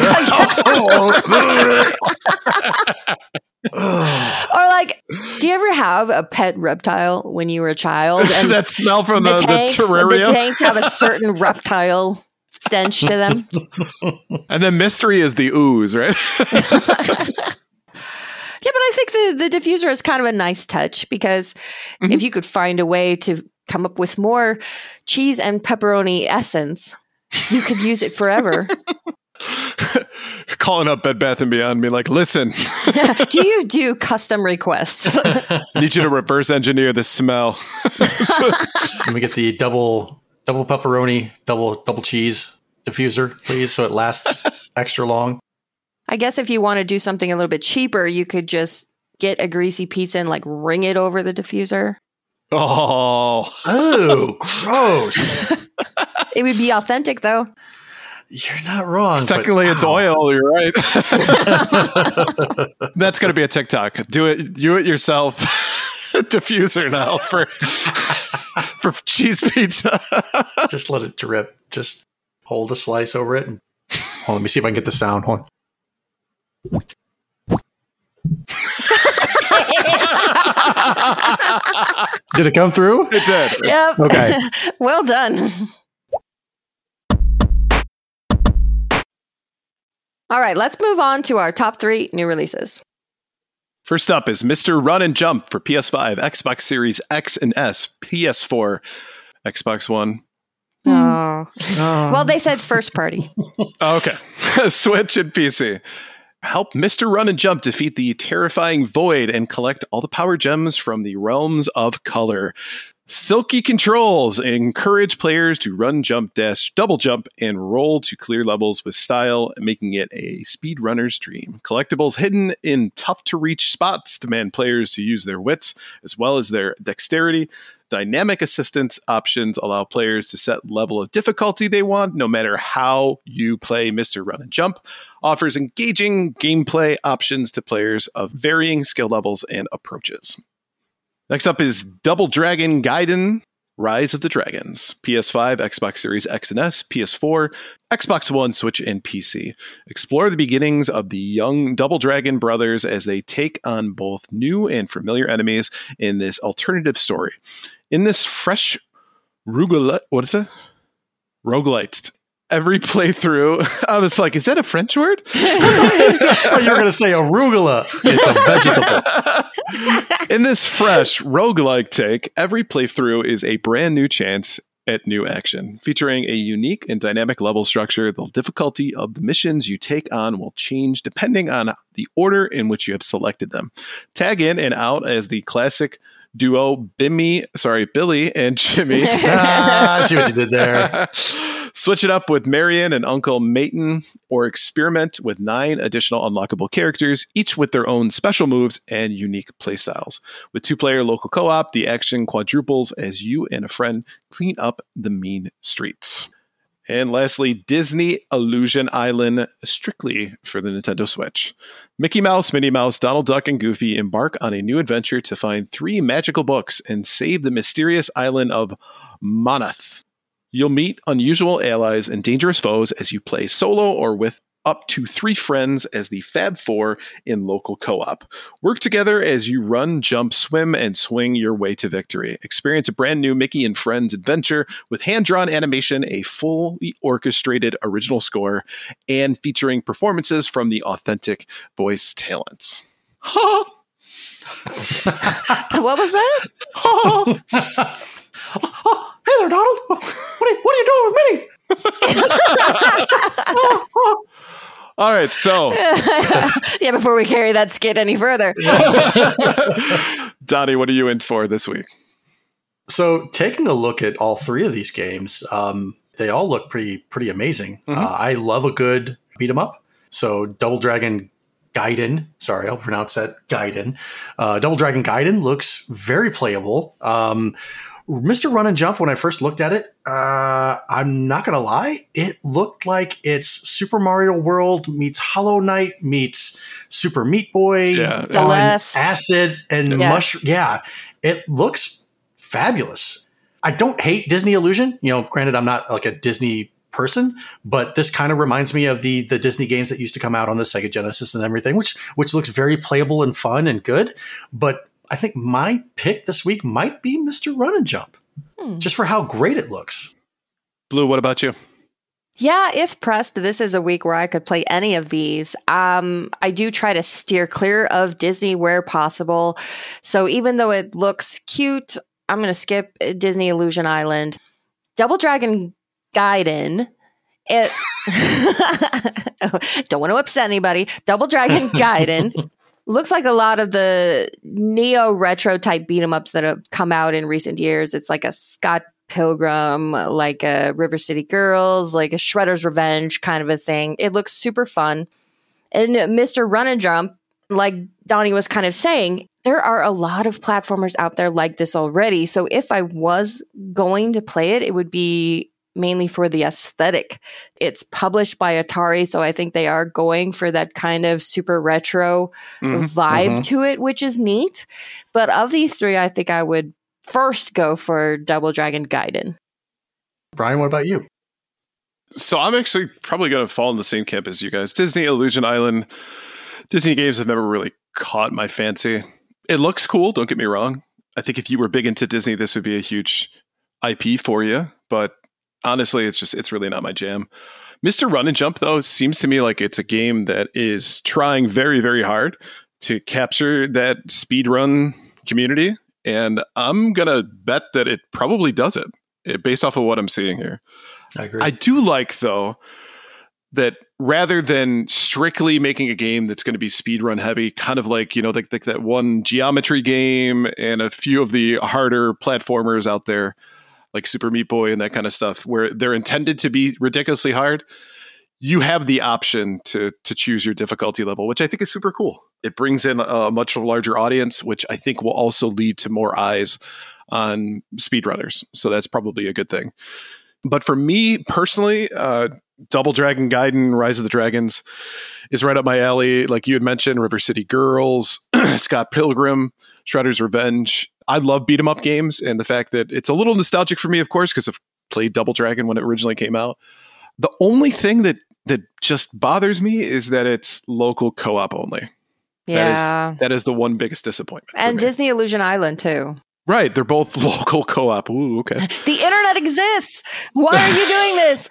Or like, do you ever have a pet reptile when you were a child? And that smell from the, the, the, tanks, terrarium. The tanks have a certain reptile stench to them. And then mystery is the ooze, right? Yeah, but I think the, the diffuser is kind of a nice touch because mm-hmm. if you could find a way to come up with more cheese and pepperoni essence, you could use it forever. Calling up Bed Bath and Beyond, be like, listen. Do you do custom requests? Need you to reverse engineer the smell. Let me get the double double pepperoni, double double cheese diffuser, please, so it lasts extra long. I guess if you want to do something a little bit cheaper, you could just get a greasy pizza and like ring it over the diffuser. Oh, oh, gross! It would be authentic, though. You're not wrong. Technically, but, it's oil. You're right. That's going to be a TikTok. Do it. Do it yourself. Diffuser now for for cheese pizza. Just let it drip. Just hold a slice over it. And, oh, let me see if I can get the sound. Hold on. Did it come through? It did. Yep. Okay. Well done. All right, let's move on to our top three new releases. First up is Mister Run and Jump for P S five, Xbox Series X and S, P S four, Xbox One. Oh. oh. Well, they said first party. Okay. Switch and P C. Help Mister Run and Jump defeat the terrifying Void and collect all the power gems from the realms of color. Silky controls encourage players to run, jump, dash, double jump, and roll to clear levels with style, making it a speedrunner's dream. Collectibles hidden in tough-to-reach spots demand players to use their wits as well as their dexterity. Dynamic assistance options allow players to set level of difficulty they want, no matter how you play Mister Run and Jump. Offers engaging gameplay options to players of varying skill levels and approaches. Next up is Double Dragon Gaiden, Rise of the Dragons. P S five, Xbox Series X and S, P S four, Xbox One, Switch, and P C. Explore the beginnings of the young Double Dragon brothers as they take on both new and familiar enemies in this alternative story. In this fresh roguelite, what is it? Roguelite. Every playthrough, I was like, is that a French word? I thought you were going to say arugula. It's a vegetable. In this fresh roguelike take, every playthrough is a brand new chance at new action. Featuring a unique and dynamic level structure, the difficulty of the missions you take on will change depending on the order in which you have selected them. Tag in and out as the classic duo Bimmy, sorry, Billy and Jimmy. ah, I see what you did there. Switch it up with Marion and Uncle Mayton, or experiment with nine additional unlockable characters, each with their own special moves and unique playstyles. With two-player local co-op, the action quadruples as you and a friend clean up the mean streets. And lastly, Disney Illusion Island, strictly for the Nintendo Switch. Mickey Mouse, Minnie Mouse, Donald Duck, and Goofy embark on a new adventure to find three magical books and save the mysterious island of Monoth. You'll meet unusual allies and dangerous foes as you play solo or with up to three friends as the Fab Four in local co-op. Work together as you run, jump, swim, and swing your way to victory. Experience a brand new Mickey and Friends adventure with hand-drawn animation, a fully orchestrated original score, and featuring performances from the authentic voice talents. Ha! What was that? Ha! Oh, hey there, Donald. What are you, what are you doing with Minnie? oh, oh. All right, so. yeah, before we carry that skit any further. Donnie, what are you in for this week? So, taking a look at all three of these games, um, they all look pretty pretty amazing. Mm-hmm. Uh, I love a good beat 'em up. So, Double Dragon Gaiden, sorry, I'll pronounce that Gaiden. Uh, Double Dragon Gaiden looks very playable. Um, Mister Run and Jump, when I first looked at it, uh, I'm not going to lie, it looked like it's Super Mario World meets Hollow Knight meets Super Meat Boy yeah. on Celeste. acid and yeah. mushroom. Yeah, it looks fabulous. I don't hate Disney Illusion. You know, granted, I'm not like a Disney person, but this kind of reminds me of the the Disney games that used to come out on the Sega Genesis and everything, which which looks very playable and fun and good. But I think my pick this week might be Mister Run and Jump, hmm. just for how great it looks. Blue, what about you? Yeah, if pressed, this is a week where I could play any of these. Um, I do try to steer clear of Disney where possible. So even though it looks cute, I'm going to skip Disney Illusion Island. Double Dragon Gaiden. It don't want to upset anybody. Double Dragon Gaiden looks like a lot of the neo retro type beat 'em ups that have come out in recent years. It's like a Scott Pilgrim, like a River City Girls, like a Shredder's Revenge kind of a thing. It looks super fun. And Mister Run and Jump, like Donnie was kind of saying, there are a lot of platformers out there like this already. So if I was going to play it, it would be mainly for the aesthetic. It's published by Atari, so I think they are going for that kind of super retro mm-hmm. vibe mm-hmm. to it, which is neat. But of these three, I think I would first go for Double Dragon Gaiden. Brian, what about you? So I'm actually probably going to fall in the same camp as you guys. Disney Illusion Island. Disney games have never really caught my fancy. It looks cool, don't get me wrong. I think if you were big into Disney, this would be a huge I P for you. But honestly, it's just, it's really not my jam. Mister Run and Jump, though, seems to me like it's a game that is trying very, very hard to capture that speedrun community. And I'm going to bet that it probably does it, it based off of what I'm seeing here. I agree. I do like, though, that rather than strictly making a game that's going to be speedrun heavy, kind of like, you know, like, like that one Geometry game and a few of the harder platformers out there, like Super Meat Boy and that kind of stuff, where they're intended to be ridiculously hard, you have the option to to choose your difficulty level, which I think is super cool. It brings in a much larger audience, which I think will also lead to more eyes on speedrunners. So that's probably a good thing. But for me personally, uh, Double Dragon Gaiden, Rise of the Dragons is right up my alley. Like you had mentioned, River City Girls, Scott Pilgrim, Shredder's Revenge. I love beat 'em up games, and the fact that it's a little nostalgic for me, of course, because I've played Double Dragon when it originally came out. The only thing that that just bothers me is that it's local co-op only. Yeah. That is, that is the one biggest disappointment. And Disney Illusion Island, too. Right. They're both local co-op. Ooh, okay. The internet exists. Why are you doing this?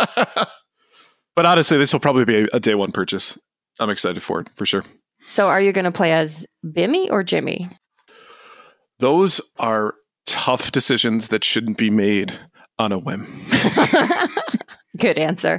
But honestly, this will probably be a, a day one purchase. I'm excited for it, for sure. So are you going to play as Bimmy or Jimmy? Those are tough decisions that shouldn't be made on a whim. Good answer.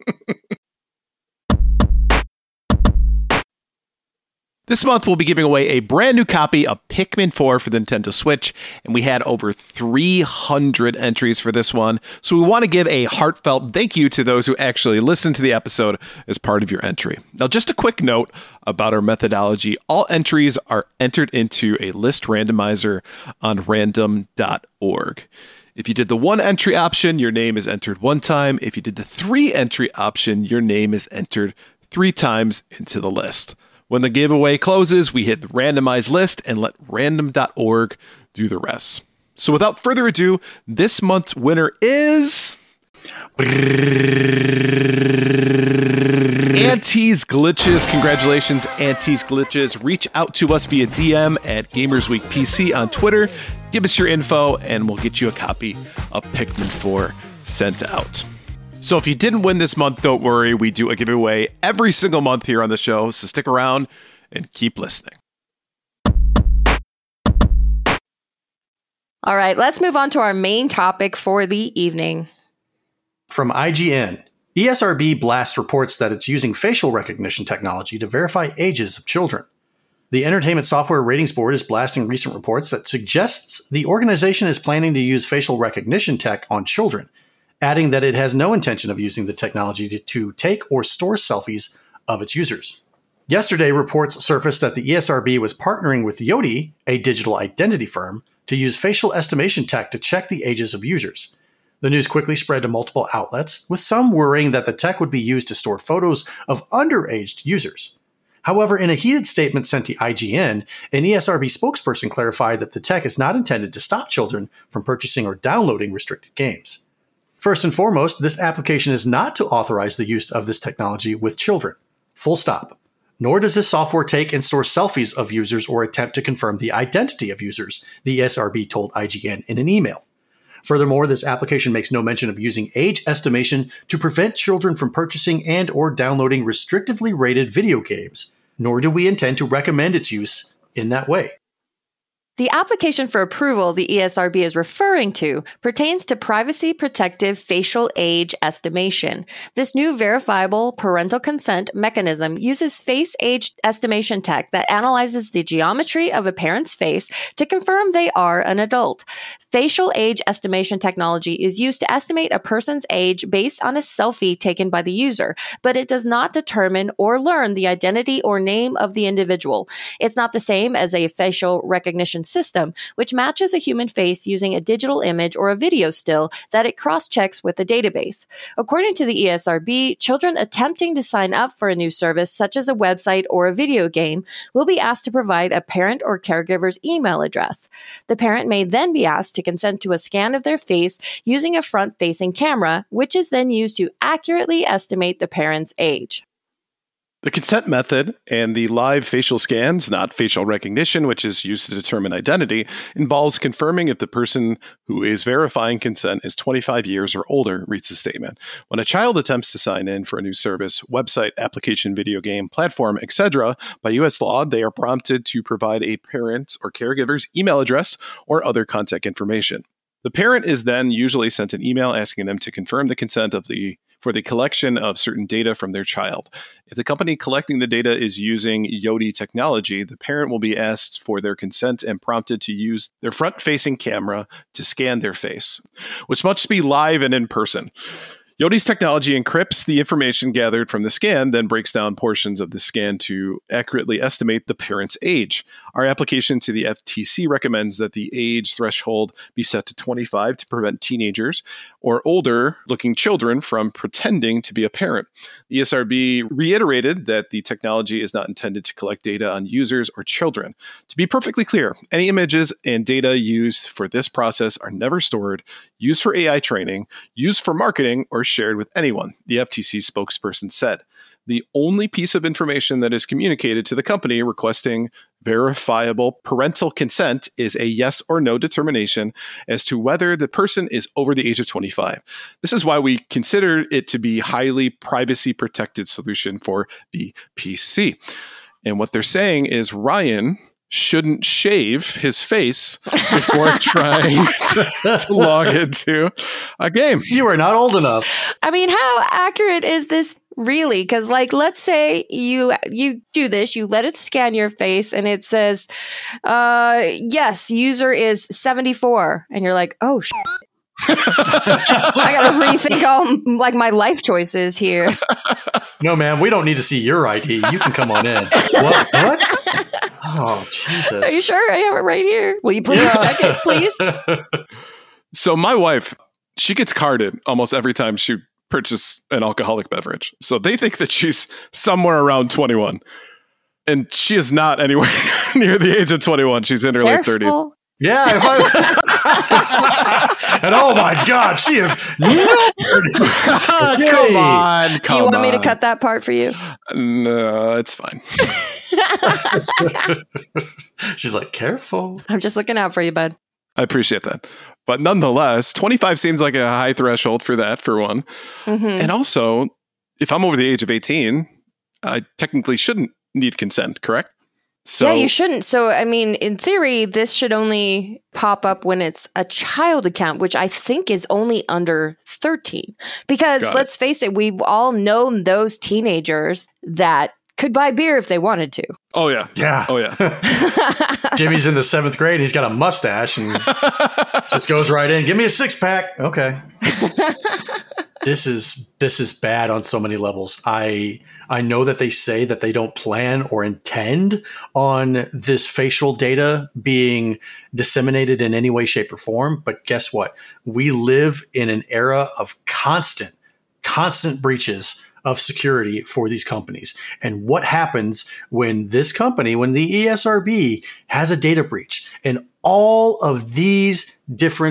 This month, we'll be giving away a brand new copy of Pikmin four for the Nintendo Switch, and we had over three hundred entries for this one. So we want to give a heartfelt thank you to those who actually listened to the episode as part of your entry. Now, just a quick note about our methodology. All entries are entered into a list randomizer on random dot org. If you did the one entry option, your name is entered one time. If you did the three entry option, your name is entered three times into the list. When the giveaway closes, we hit the randomized list and let random dot org do the rest. So without further ado, this month's winner is Antes Glitches. Congratulations, Antes Glitches. Reach out to us via D M at GamersWeek P C on Twitter. Give us your info and we'll get you a copy of Pikmin four sent out. So if you didn't win this month, don't worry. We do a giveaway every single month here on the show. So stick around and keep listening. All right, let's move on to our main topic for the evening. From I G N, E S R B Blast reports that it's using facial recognition technology to verify ages of children. The Entertainment Software Ratings Board is blasting recent reports that suggests the organization is planning to use facial recognition tech on children, adding that it has no intention of using the technology to, to take or store selfies of its users. Yesterday, reports surfaced that the E S R B was partnering with Yoti, a digital identity firm, to use facial estimation tech to check the ages of users. The news quickly spread to multiple outlets, with some worrying that the tech would be used to store photos of underaged users. However, in a heated statement sent to I G N, an E S R B spokesperson clarified that the tech is not intended to stop children from purchasing or downloading restricted games. First and foremost, this application is not to authorize the use of this technology with children. Full stop. Nor does this software take and store selfies of users or attempt to confirm the identity of users, the E S R B told I G N in an email. Furthermore, this application makes no mention of using age estimation to prevent children from purchasing and or downloading restrictively rated video games, nor do we intend to recommend its use in that way. The application for approval the E S R B is referring to pertains to privacy-protective facial age estimation. This new verifiable parental consent mechanism uses face age estimation tech that analyzes the geometry of a parent's face to confirm they are an adult. Facial age estimation technology is used to estimate a person's age based on a selfie taken by the user, but it does not determine or learn the identity or name of the individual. It's not the same as a facial recognition system, which matches a human face using a digital image or a video still that it cross-checks with the database. According to the E S R B, children attempting to sign up for a new service, such as a website or a video game, will be asked to provide a parent or caregiver's email address. The parent may then be asked to consent to a scan of their face using a front-facing camera, which is then used to accurately estimate the parent's age. The consent method and the live facial scans, not facial recognition, which is used to determine identity, involves confirming if the person who is verifying consent is twenty-five years or older, reads the statement. When a child attempts to sign in for a new service, website, application, video game, platform, et cetera, by U S law, they are prompted to provide a parent or caregiver's email address or other contact information. The parent is then usually sent an email asking them to confirm the consent of the for the collection of certain data from their child. If the company collecting the data is using Yoti technology, the parent will be asked for their consent and prompted to use their front-facing camera to scan their face, which must be live and in person. Yoti's technology encrypts the information gathered from the scan, then breaks down portions of the scan to accurately estimate the parent's age. Our application to the F T C recommends that the age threshold be set to twenty-five to prevent teenagers or older-looking children from pretending to be a parent. The E S R B reiterated that the technology is not intended to collect data on users or children. To be perfectly clear, any images and data used for this process are never stored, used for A I training, used for marketing, or shared with anyone, the F T C spokesperson said. The only piece of information that is communicated to the company requesting verifiable parental consent is a yes or no determination as to whether the person is over the age of twenty-five. This is why we consider it to be highly privacy protected solution for the P C. And what they're saying is Ryan shouldn't shave his face before trying to, to log into a game. You are not old enough. I mean, how accurate is this really? Because, like, let's say you you do this, you let it scan your face, and it says, uh, yes, user is seventy-four. And you're like, oh, shit. I got to rethink all, like, my life choices here. No, man, we don't need to see your I D. You can come on in. What? What? Oh, Jesus. Are you sure? I have it right here. Will you please check it, please? So my wife, she gets carded almost every time she purchases an alcoholic beverage. So they think that she's somewhere around twenty-one. And she is not anywhere near the age of twenty-one. She's in her Careful. late thirties. Yeah. If I, and oh my God, she is. Okay. Come on. Come Do you want on. me to cut that part for you? No, it's fine. She's like, careful. I'm just looking out for you, bud. I appreciate that. But nonetheless, twenty-five seems like a high threshold for that, for one. Mm-hmm. And also, if I'm over the age of eighteen, I technically shouldn't need consent, correct? So, yeah, you shouldn't. So, I mean, in theory, this should only pop up when it's a child account, which I think is only under thirteen. Because Got let's it. face it, we've all known those teenagers that could buy beer if they wanted to. Oh, yeah. Yeah. Oh, yeah. Jimmy's in the seventh grade. He's got a mustache and just goes right in. Give me a six pack. Okay. This is this is bad on so many levels. I I know that they say that they don't plan or intend on this facial data being disseminated in any way, shape, or form. But guess what? We live in an era of constant, constant breaches of security for these companies. And what happens when this company, when the E S R B has a data breach and all of these different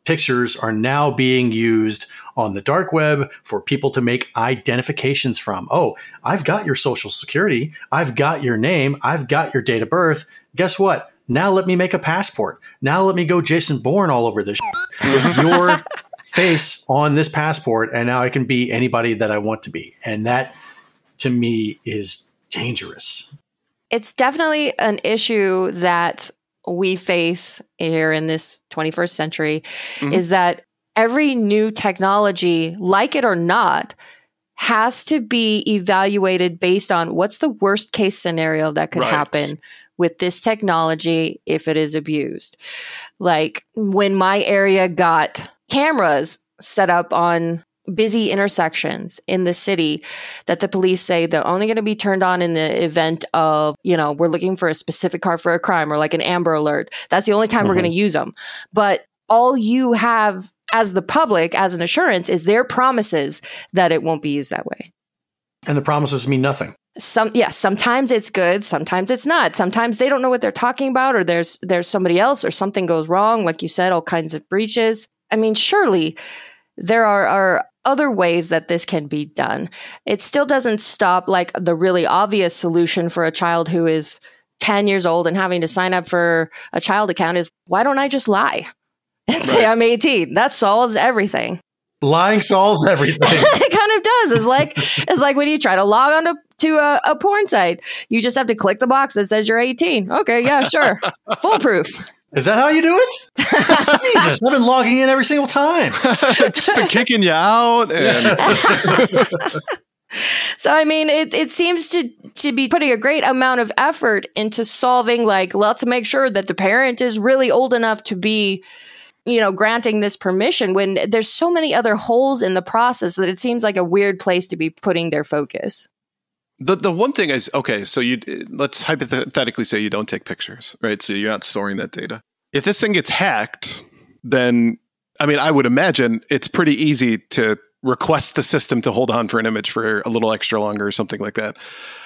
pictures are now being used on the dark web for people to make identifications from. Oh, I've got your social security. I've got your name. I've got your date of birth. Guess what? Now let me make a passport. Now let me go Jason Bourne all over this shit with your face on this passport. And now I can be anybody that I want to be. And that, to me, is dangerous. It's definitely an issue that we face here in this twenty-first century, mm-hmm. is that every new technology, like it or not, has to be evaluated based on what's the worst case scenario that could right. happen with this technology if it is abused. Like when my area got cameras set up on busy intersections in the city that the police say they're only going to be turned on in the event of, you know, we're looking for a specific car for a crime or like an Amber Alert. That's the only time mm-hmm. we're going to use them. But all you have as the public, as an assurance, is their promises that it won't be used that way. And the promises mean nothing. Some yes, sometimes it's good, sometimes it's not. Sometimes they don't know what they're talking about, or there's there's somebody else, or something goes wrong, like you said, all kinds of breaches. I mean, surely there are, are other ways that this can be done. It still doesn't stop like the really obvious solution for a child who is ten years old and having to sign up for a child account is, why don't I just lie and right. say I'm eighteen? That solves everything. Lying solves everything. It kind of does. It's like it's like when you try to log on to, to a, a porn site. You just have to click the box that says you're eighteen. Okay, yeah, sure. Foolproof. Is that how you do it? Jesus, I've been logging in every single time. Just been kicking you out. And So, I mean, it, it seems to, to be putting a great amount of effort into solving, like, let's make sure that the parent is really old enough to be, you know, granting this permission, when there's so many other holes in the process that it seems like a weird place to be putting their focus. The the one thing is, okay, so you let's hypothetically say you don't take pictures, right? So you're not storing that data. If this thing gets hacked, then, I mean, I would imagine it's pretty easy to request the system to hold on for an image for a little extra longer or something like that.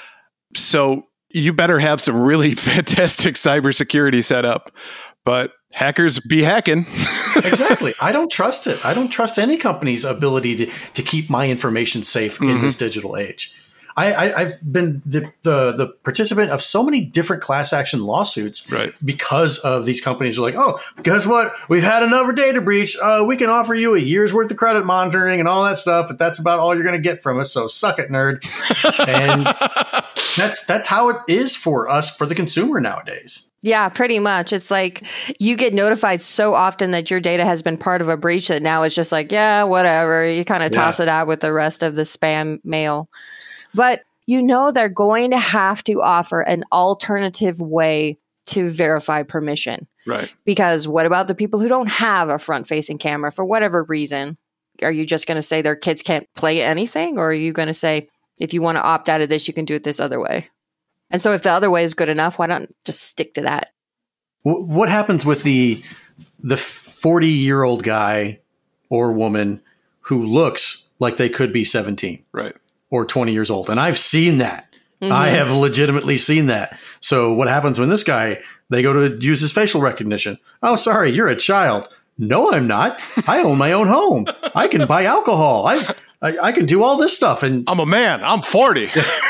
So you better have some really fantastic cybersecurity set up. But hackers be hacking. Exactly. I don't trust it. I don't trust any company's ability to, to keep my information safe mm-hmm. in this digital age. I, I, I've been the, the the participant of so many different class action lawsuits right. because of these companies are like, oh, guess what? We've had another data breach. Uh, we can offer you a year's worth of credit monitoring and all that stuff, but that's about all you're going to get from us. So suck it, nerd. And that's that's how it is for us, for the consumer nowadays. Yeah, pretty much. It's like you get notified so often that your data has been part of a breach that now it's just like, yeah, whatever. You kind of toss yeah. it out with the rest of the spam mail. But you know they're going to have to offer an alternative way to verify permission. Right. Because what about the people who don't have a front-facing camera for whatever reason? Are you just going to say their kids can't play anything? Or are you going to say, if you want to opt out of this, you can do it this other way? And so if the other way is good enough, why not just stick to that? What happens with the the forty-year-old guy or woman who looks like they could be seventeen? Right. Or twenty years old. And I've seen that. Mm-hmm. I have legitimately seen that. So what happens when this guy, they go to use his facial recognition? Oh, sorry, you're a child. No, I'm not. I own my own home. I can buy alcohol. I I, I can do all this stuff. And I'm a man. I'm forty.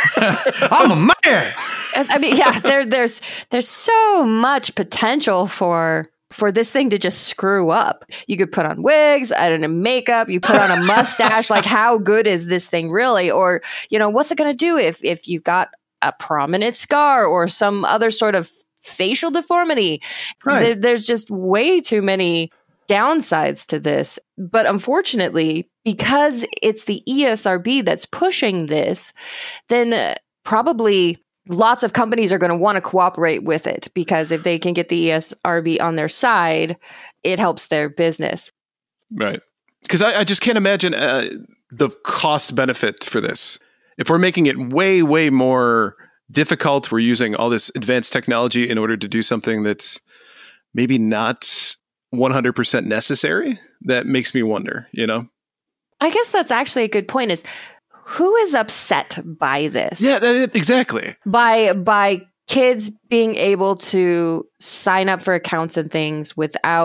I'm a man. I mean, yeah, there, there's there's so much potential for for this thing to just screw up. You could put on wigs, I don't know, makeup, you put on a mustache. Like, how good is this thing really? Or, you know, what's it going to do if, if you've got a prominent scar or some other sort of facial deformity? Right. There, there's just way too many downsides to this. But unfortunately, because it's the E S R B that's pushing this, then uh, probably lots of companies are going to want to cooperate with it, because if they can get the E S R B on their side, it helps their business. Right. Because I, I just can't imagine uh, the cost benefit for this. If we're making it way, way more difficult, we're using all this advanced technology in order to do something that's maybe not one hundred percent necessary. That makes me wonder, you know? I guess that's actually a good point, is who is upset by this? Yeah, that, exactly. By by kids being able to sign up for accounts and things without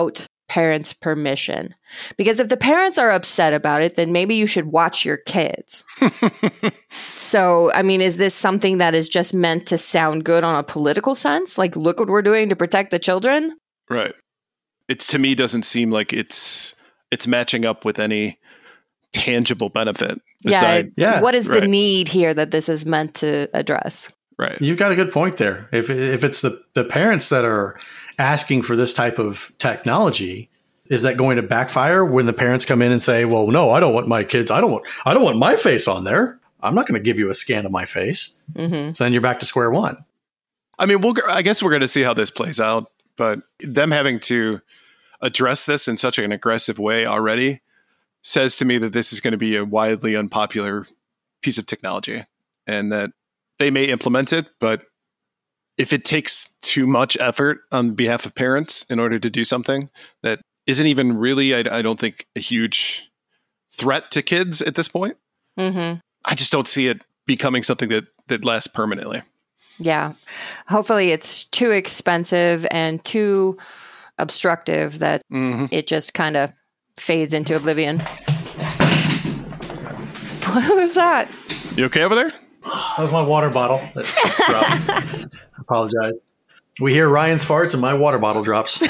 parents' permission. Because if the parents are upset about it, then maybe you should watch your kids. So, I mean, is this something that is just meant to sound good on a political sense? Like, look what we're doing to protect the children? Right. It's, to me, doesn't seem like it's it's matching up with any tangible benefit. Beside, yeah, yeah. What is right. the need here that this is meant to address? Right. You've got a good point there. If if it's the, the parents that are asking for this type of technology, is that going to backfire when the parents come in and say, well, no, I don't want my kids. I don't want I don't want my face on there. I'm not going to give you a scan of my face. Mm-hmm. So then you're back to square one. I mean, we'll, I guess we're going to see how this plays out, but them having to address this in such an aggressive way already says to me that this is going to be a widely unpopular piece of technology and that they may implement it, but if it takes too much effort on behalf of parents in order to do something that isn't even really, I, I don't think, a huge threat to kids at this point, mm-hmm. I just don't see it becoming something that, that lasts permanently. Yeah. Hopefully it's too expensive and too obstructive that mm-hmm. it just kind of fades into oblivion. What was that? You okay over there? That was my water bottle. That dropped. I apologize. We hear Ryan's farts and my water bottle drops.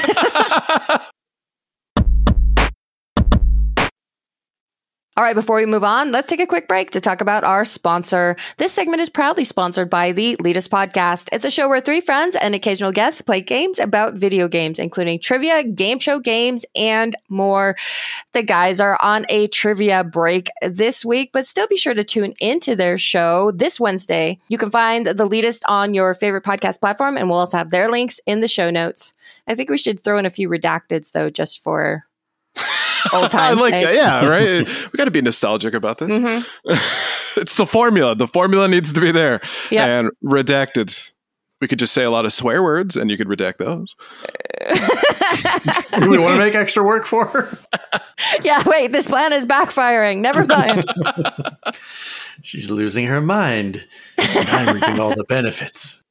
All right, before we move on, let's take a quick break to talk about our sponsor. This segment is proudly sponsored by the Elitist Podcast. It's a show where three friends and occasional guests play games about video games, including trivia, game show games, and more. The guys are on a trivia break this week, but still be sure to tune into their show this Wednesday. You can find the Elitist on your favorite podcast platform, and we'll also have their links in the show notes. I think we should throw in a few redacteds, though, just for old times. I like eh? that. Yeah, right. We got to be nostalgic about this. Mm-hmm. It's the formula. The formula needs to be there. Yep. And redacted. We could just say a lot of swear words, and you could redact those. Do we want to make extra work for her? Yeah, wait, this plan is backfiring. Never mind. She's losing her mind. And I'm reaping all the benefits.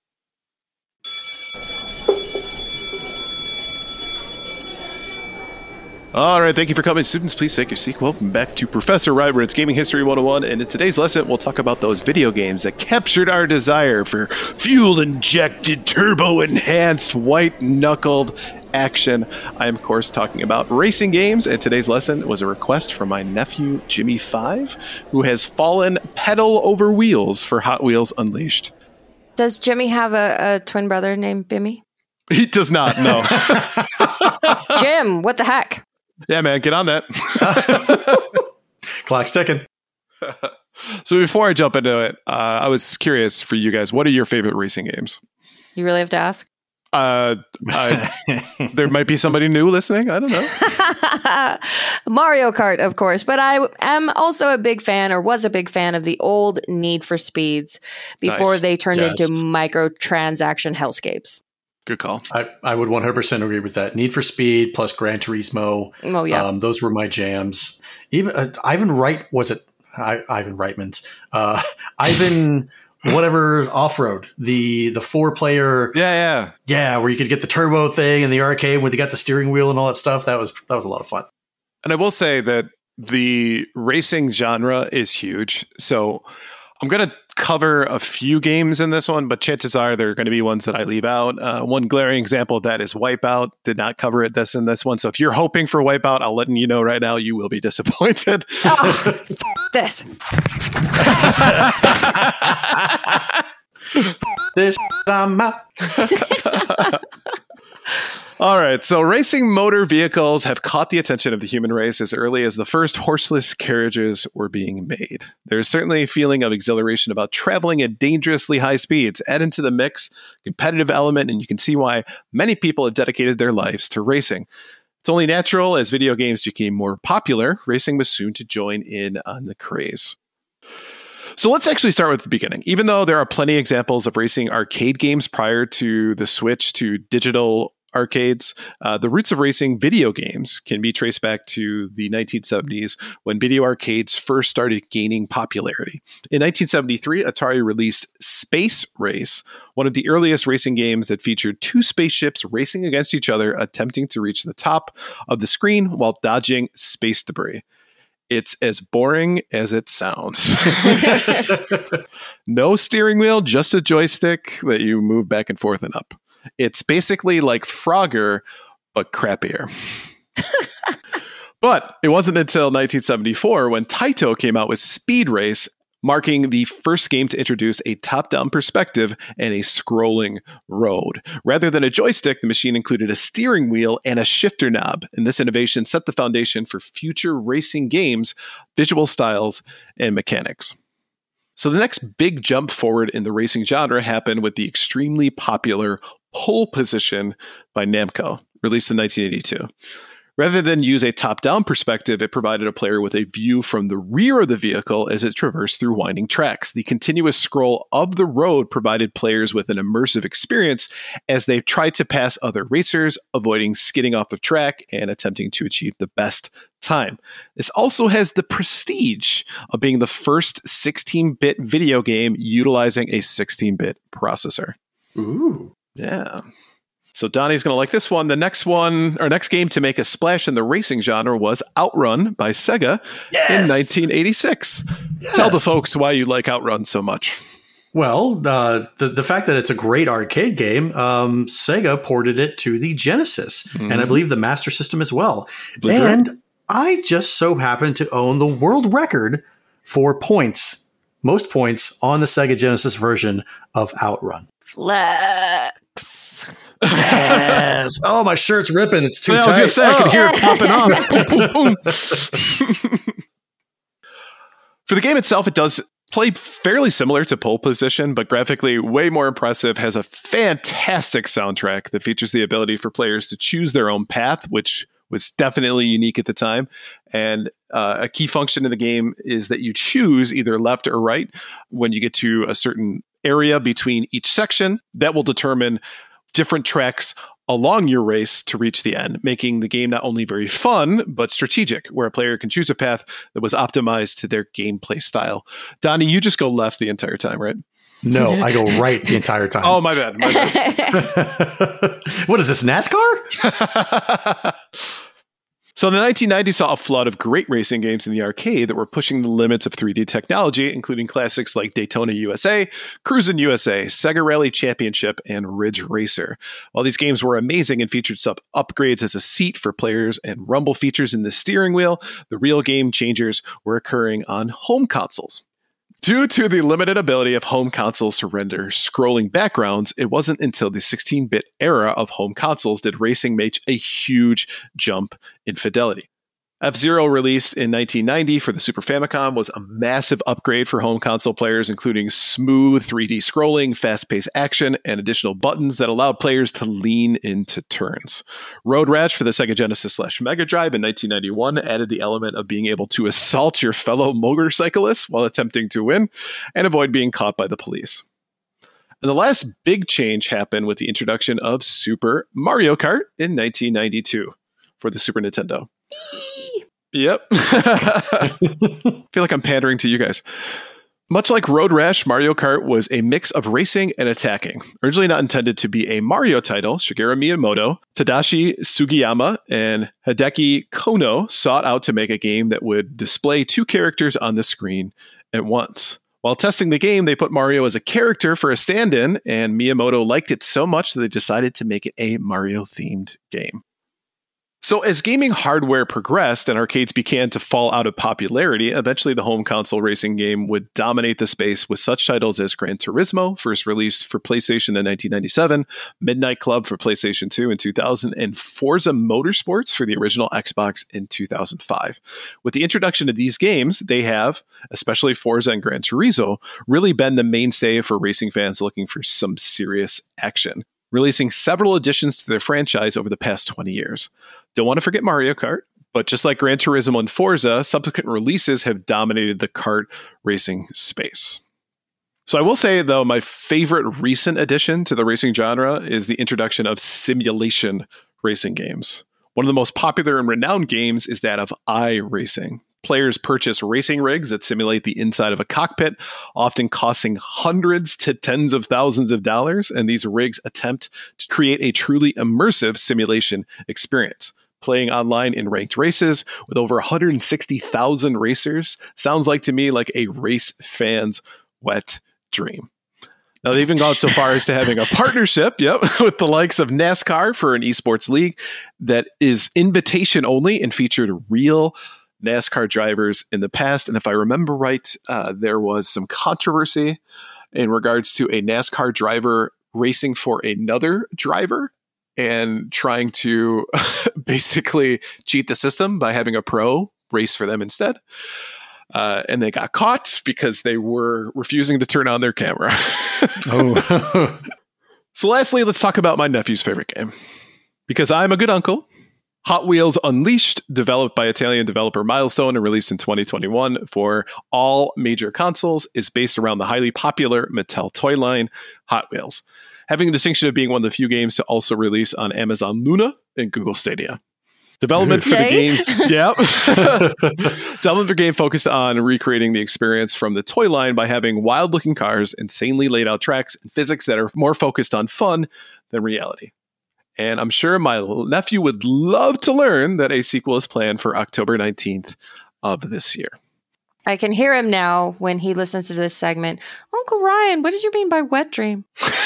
All right, thank you for coming, students. Please take your seat. Welcome back to Professor Rybrand's Gaming History one oh one. And in today's lesson, we'll talk about those video games that captured our desire for fuel-injected, turbo-enhanced, white-knuckled action. I am, of course, talking about racing games, and today's lesson was a request from my nephew, Jimmy Five, who has fallen pedal over wheels for Hot Wheels Unleashed. Does Jimmy have a, a twin brother named Bimmy? He does not, no. Jim, what the heck? Yeah, man, get on that. Clock's ticking. So before I jump into it, uh, I was curious for you guys, what are your favorite racing games? You really have to ask? Uh, I, there might be somebody new listening. I don't know. Mario Kart, of course, but I am also a big fan, or was a big fan, of the old Need for Speeds before Nice. they turned Yes. into microtransaction hellscapes. Good call. I, I would one hundred percent agree with that. Need for Speed plus Gran Turismo. Oh, yeah. Um, those were my jams. Even uh, Ivan Wright, was it? I, Ivan Reitman's. Uh, Ivan, whatever, off-road. The the four-player. Yeah, yeah. Yeah, where you could get the turbo thing in the arcade where they got the steering wheel and all that stuff. That was that was a lot of fun. And I will say that the racing genre is huge. So I'm going to cover a few games in this one, but chances are there are going to be ones that I leave out. Uh, one glaring example of that is Wipeout. Did not cover it this in this one. So if you're hoping for Wipeout, I'll let you know right now, you will be disappointed. Oh, f- this. This I'm out. All right, so racing motor vehicles have caught the attention of the human race as early as the first horseless carriages were being made. There's certainly a feeling of exhilaration about traveling at dangerously high speeds. Add into the mix competitive element, and you can see why many people have dedicated their lives to racing. It's only natural as video games became more popular, racing was soon to join in on the craze. So let's actually start with the beginning. Even though there are plenty of examples of racing arcade games prior to the switch to digital arcades. Uh, the roots of racing video games can be traced back to the nineteen seventies when video arcades first started gaining popularity. In nineteen seventy-three, Atari released Space Race, one of the earliest racing games that featured two spaceships racing against each other, attempting to reach the top of the screen while dodging space debris. It's as boring as it sounds. No steering wheel, just a joystick that you move back and forth and up. It's basically like Frogger, but crappier. But it wasn't until nineteen seventy-four when Taito came out with Speed Race, marking the first game to introduce a top-down perspective and a scrolling road. Rather than a joystick, the machine included a steering wheel and a shifter knob, and this innovation set the foundation for future racing games, visual styles, and mechanics. So the next big jump forward in the racing genre happened with the extremely popular Pole Position by Namco, released in nineteen eighty-two. Rather than use a top-down perspective, it provided a player with a view from the rear of the vehicle as it traversed through winding tracks. The continuous scroll of the road provided players with an immersive experience as they tried to pass other racers, avoiding skidding off the track and attempting to achieve the best time. This also has the prestige of being the first sixteen-bit video game utilizing a sixteen-bit processor. Ooh. Yeah. So Donnie's going to like this one. The next one, or next game to make a splash in the racing genre was Outrun by Sega yes! in nineteen eighty-six. Yes! Tell the folks why you like Outrun so much. Well, uh, the, the fact that it's a great arcade game, um, Sega ported it to the Genesis, mm-hmm. and I believe the Master System as well. Blue and Direct. I just so happen to own the world record for points, most points on the Sega Genesis version of Outrun. Flex. Yes. Oh, my shirt's ripping. It's too well, tight. I was going to say, oh. I can hear it popping off. boom, boom, boom. For the game itself, it does play fairly similar to Pole Position, but graphically way more impressive, has a fantastic soundtrack that features the ability for players to choose their own path, which was definitely unique at the time. And uh, a key function in the game is that you choose either left or right when you get to a certain area between each section. That will determine different tracks along your race to reach the end, making the game not only very fun, but strategic, where a player can choose a path that was optimized to their gameplay style. Donnie, you just go left the entire time, right? No, I go right the entire time. Oh, my bad. My bad. What is this, NASCAR? So the nineteen nineties saw a flood of great racing games in the arcade that were pushing the limits of three D technology, including classics like Daytona U S A, Cruisin' U S A, Sega Rally Championship, and Ridge Racer. While these games were amazing and featured some upgrades as a seat for players and rumble features in the steering wheel, the real game changers were occurring on home consoles. Due to the limited ability of home consoles to render scrolling backgrounds, it wasn't until the sixteen-bit era of home consoles did racing make a huge jump in fidelity. F-Zero, released in nineteen ninety for the Super Famicom, was a massive upgrade for home console players, including smooth three D scrolling, fast-paced action, and additional buttons that allowed players to lean into turns. Road Rash for the Sega Genesis slash Mega Drive in nineteen ninety-one added the element of being able to assault your fellow motorcyclists while attempting to win and avoid being caught by the police. And the last big change happened with the introduction of Super Mario Kart in nineteen ninety-two for the Super Nintendo. Yep. I feel like I'm pandering to you guys. Much like Road Rash, Mario Kart was a mix of racing and attacking. Originally not intended to be a Mario title, Shigeru Miyamoto, Tadashi Sugiyama, and Hideki Kono sought out to make a game that would display two characters on the screen at once. While testing the game, they put Mario as a character for a stand-in, and Miyamoto liked it so much that they decided to make it a Mario-themed game. So as gaming hardware progressed and arcades began to fall out of popularity, eventually the home console racing game would dominate the space with such titles as Gran Turismo, first released for PlayStation in nineteen ninety-seven, Midnight Club for PlayStation two in two thousand, and Forza Motorsports for the original Xbox in two thousand five. With the introduction of these games, they have, especially Forza and Gran Turismo, really been the mainstay for racing fans looking for some serious action, releasing several additions to their franchise over the past twenty years. Don't want to forget Mario Kart, but just like Gran Turismo and Forza, subsequent releases have dominated the kart racing space. So I will say, though, my favorite recent addition to the racing genre is the introduction of simulation racing games. One of the most popular and renowned games is that of iRacing. Players purchase racing rigs that simulate the inside of a cockpit, often costing hundreds to tens of thousands of dollars, and these rigs attempt to create a truly immersive simulation experience. Playing online in ranked races with over one hundred sixty thousand racers sounds like to me like a race fan's wet dream. Now, they've even gone so far as to having a partnership, yep, with the likes of NASCAR for an esports league that is invitation only and featured real NASCAR drivers in the past. And if I remember right, uh, there was some controversy in regards to a NASCAR driver racing for another driver and trying to basically cheat the system by having a pro race for them instead. Uh, and they got caught because they were refusing to turn on their camera. Oh. So lastly, let's talk about my nephew's favorite game. Because I'm a good uncle, Hot Wheels Unleashed, developed by Italian developer Milestone and released in twenty twenty-one for all major consoles, is based around the highly popular Mattel toy line, Hot Wheels, having the distinction of being one of the few games to also release on Amazon Luna and Google Stadia. Development for Yay. the game, yeah. Development for the game focused on recreating the experience from the toy line by having wild-looking cars, insanely laid out tracks, and physics that are more focused on fun than reality. And I'm sure my nephew would love to learn that a sequel is planned for October nineteenth of this year. I can hear him now when he listens to this segment. Uncle Ryan, what did you mean by wet dream?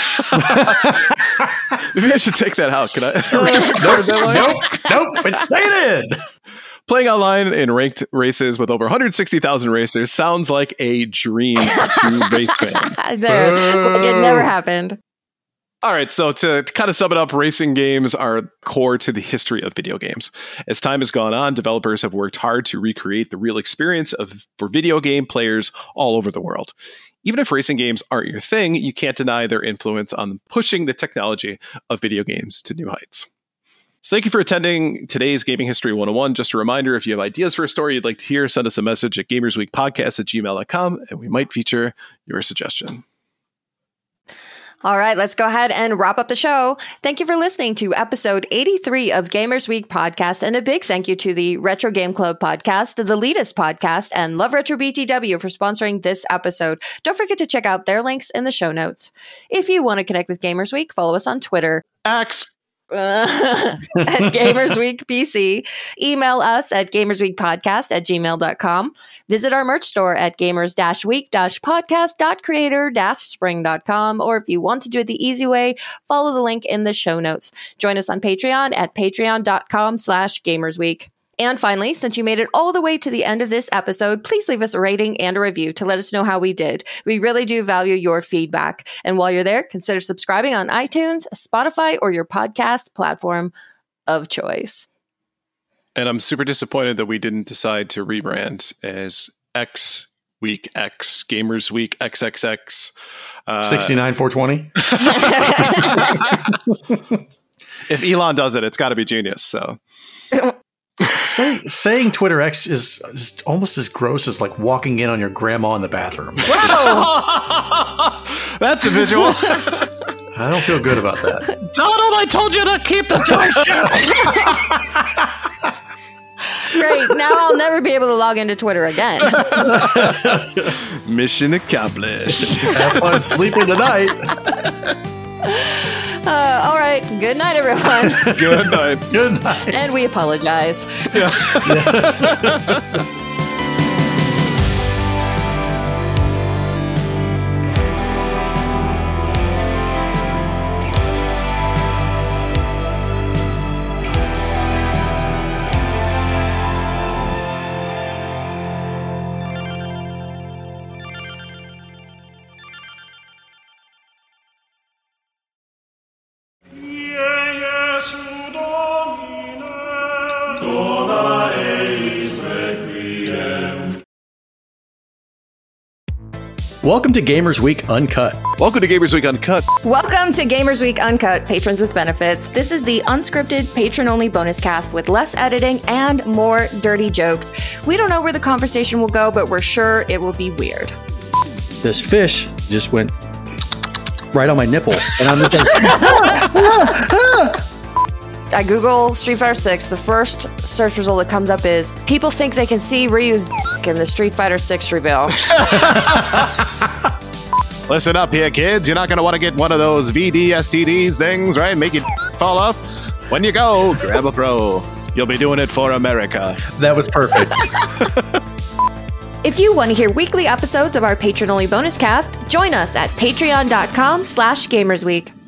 Maybe I should take that out. Can I? Nope, nope, it's stated. Playing online in ranked races with over one hundred sixty thousand racers sounds like a dream to race fans. There, like it never happened. All right, so to kind of sum it up, racing games are core to the history of video games. As time has gone on, developers have worked hard to recreate the real experience of for video game players all over the world. Even if racing games aren't your thing, you can't deny their influence on pushing the technology of video games to new heights. So thank you for attending today's Gaming History one oh one. Just a reminder, if you have ideas for a story you'd like to hear, send us a message at gamersweekpodcast at gmail dot com, and we might feature your suggestion. All right, let's go ahead and wrap up the show. Thank you for listening to episode eighty-three of Gamers Week Podcast, and a big thank you to the Retro Game Club Podcast, the Elitist Podcast, and Love Retro B T W for sponsoring this episode. Don't forget to check out their links in the show notes. If you want to connect with Gamers Week, follow us on Twitter. Axe. Uh, at Gamers Week P C. Email us at gamersweekpodcast at gmail dot com. Visit our merch store at gamers week podcast dot creator spring dot com. Or if you want to do it the easy way, follow the link in the show notes. Join us on Patreon at patreon dot com slash gamersweek. And finally, since you made it all the way to the end of this episode, please leave us a rating and a review to let us know how we did. We really do value your feedback. And while you're there, consider subscribing on iTunes, Spotify, or your podcast platform of choice. And I'm super disappointed that we didn't decide to rebrand as X Week X, Gamers Week X X X. Uh, sixty-nine four twenty. If Elon does it, it's got to be genius. So. Say, saying Twitter X is, is almost as gross as like walking in on your grandma in the bathroom. That's a visual. I don't feel good about that. Donald, I told you to keep the toy shut. Great. Now I'll never be able to log into Twitter again. Mission accomplished. Have fun sleeping tonight. Uh, all right. Good night, everyone. Good night. Good night. And we apologize. Yeah. Welcome to Gamers Week Uncut. Welcome to Gamers Week Uncut. Welcome to Gamers Week Uncut, patrons with benefits. This is the unscripted, patron-only bonus cast with less editing and more dirty jokes. We don't know where the conversation will go, but we're sure it will be weird. This fish just went right on my nipple. And I'm just like, I Google Street Fighter six. The first search result that comes up is people think they can see Ryu's d- in the Street Fighter six reveal. Listen up here, kids. You're not going to want to get one of those V D S T Ds things, right? Make you fall off. When you go, grab a pro. You'll be doing it for America. that was perfect. If you want to hear weekly episodes of our patron-only bonus cast, join us at patreon.com slash gamersweek.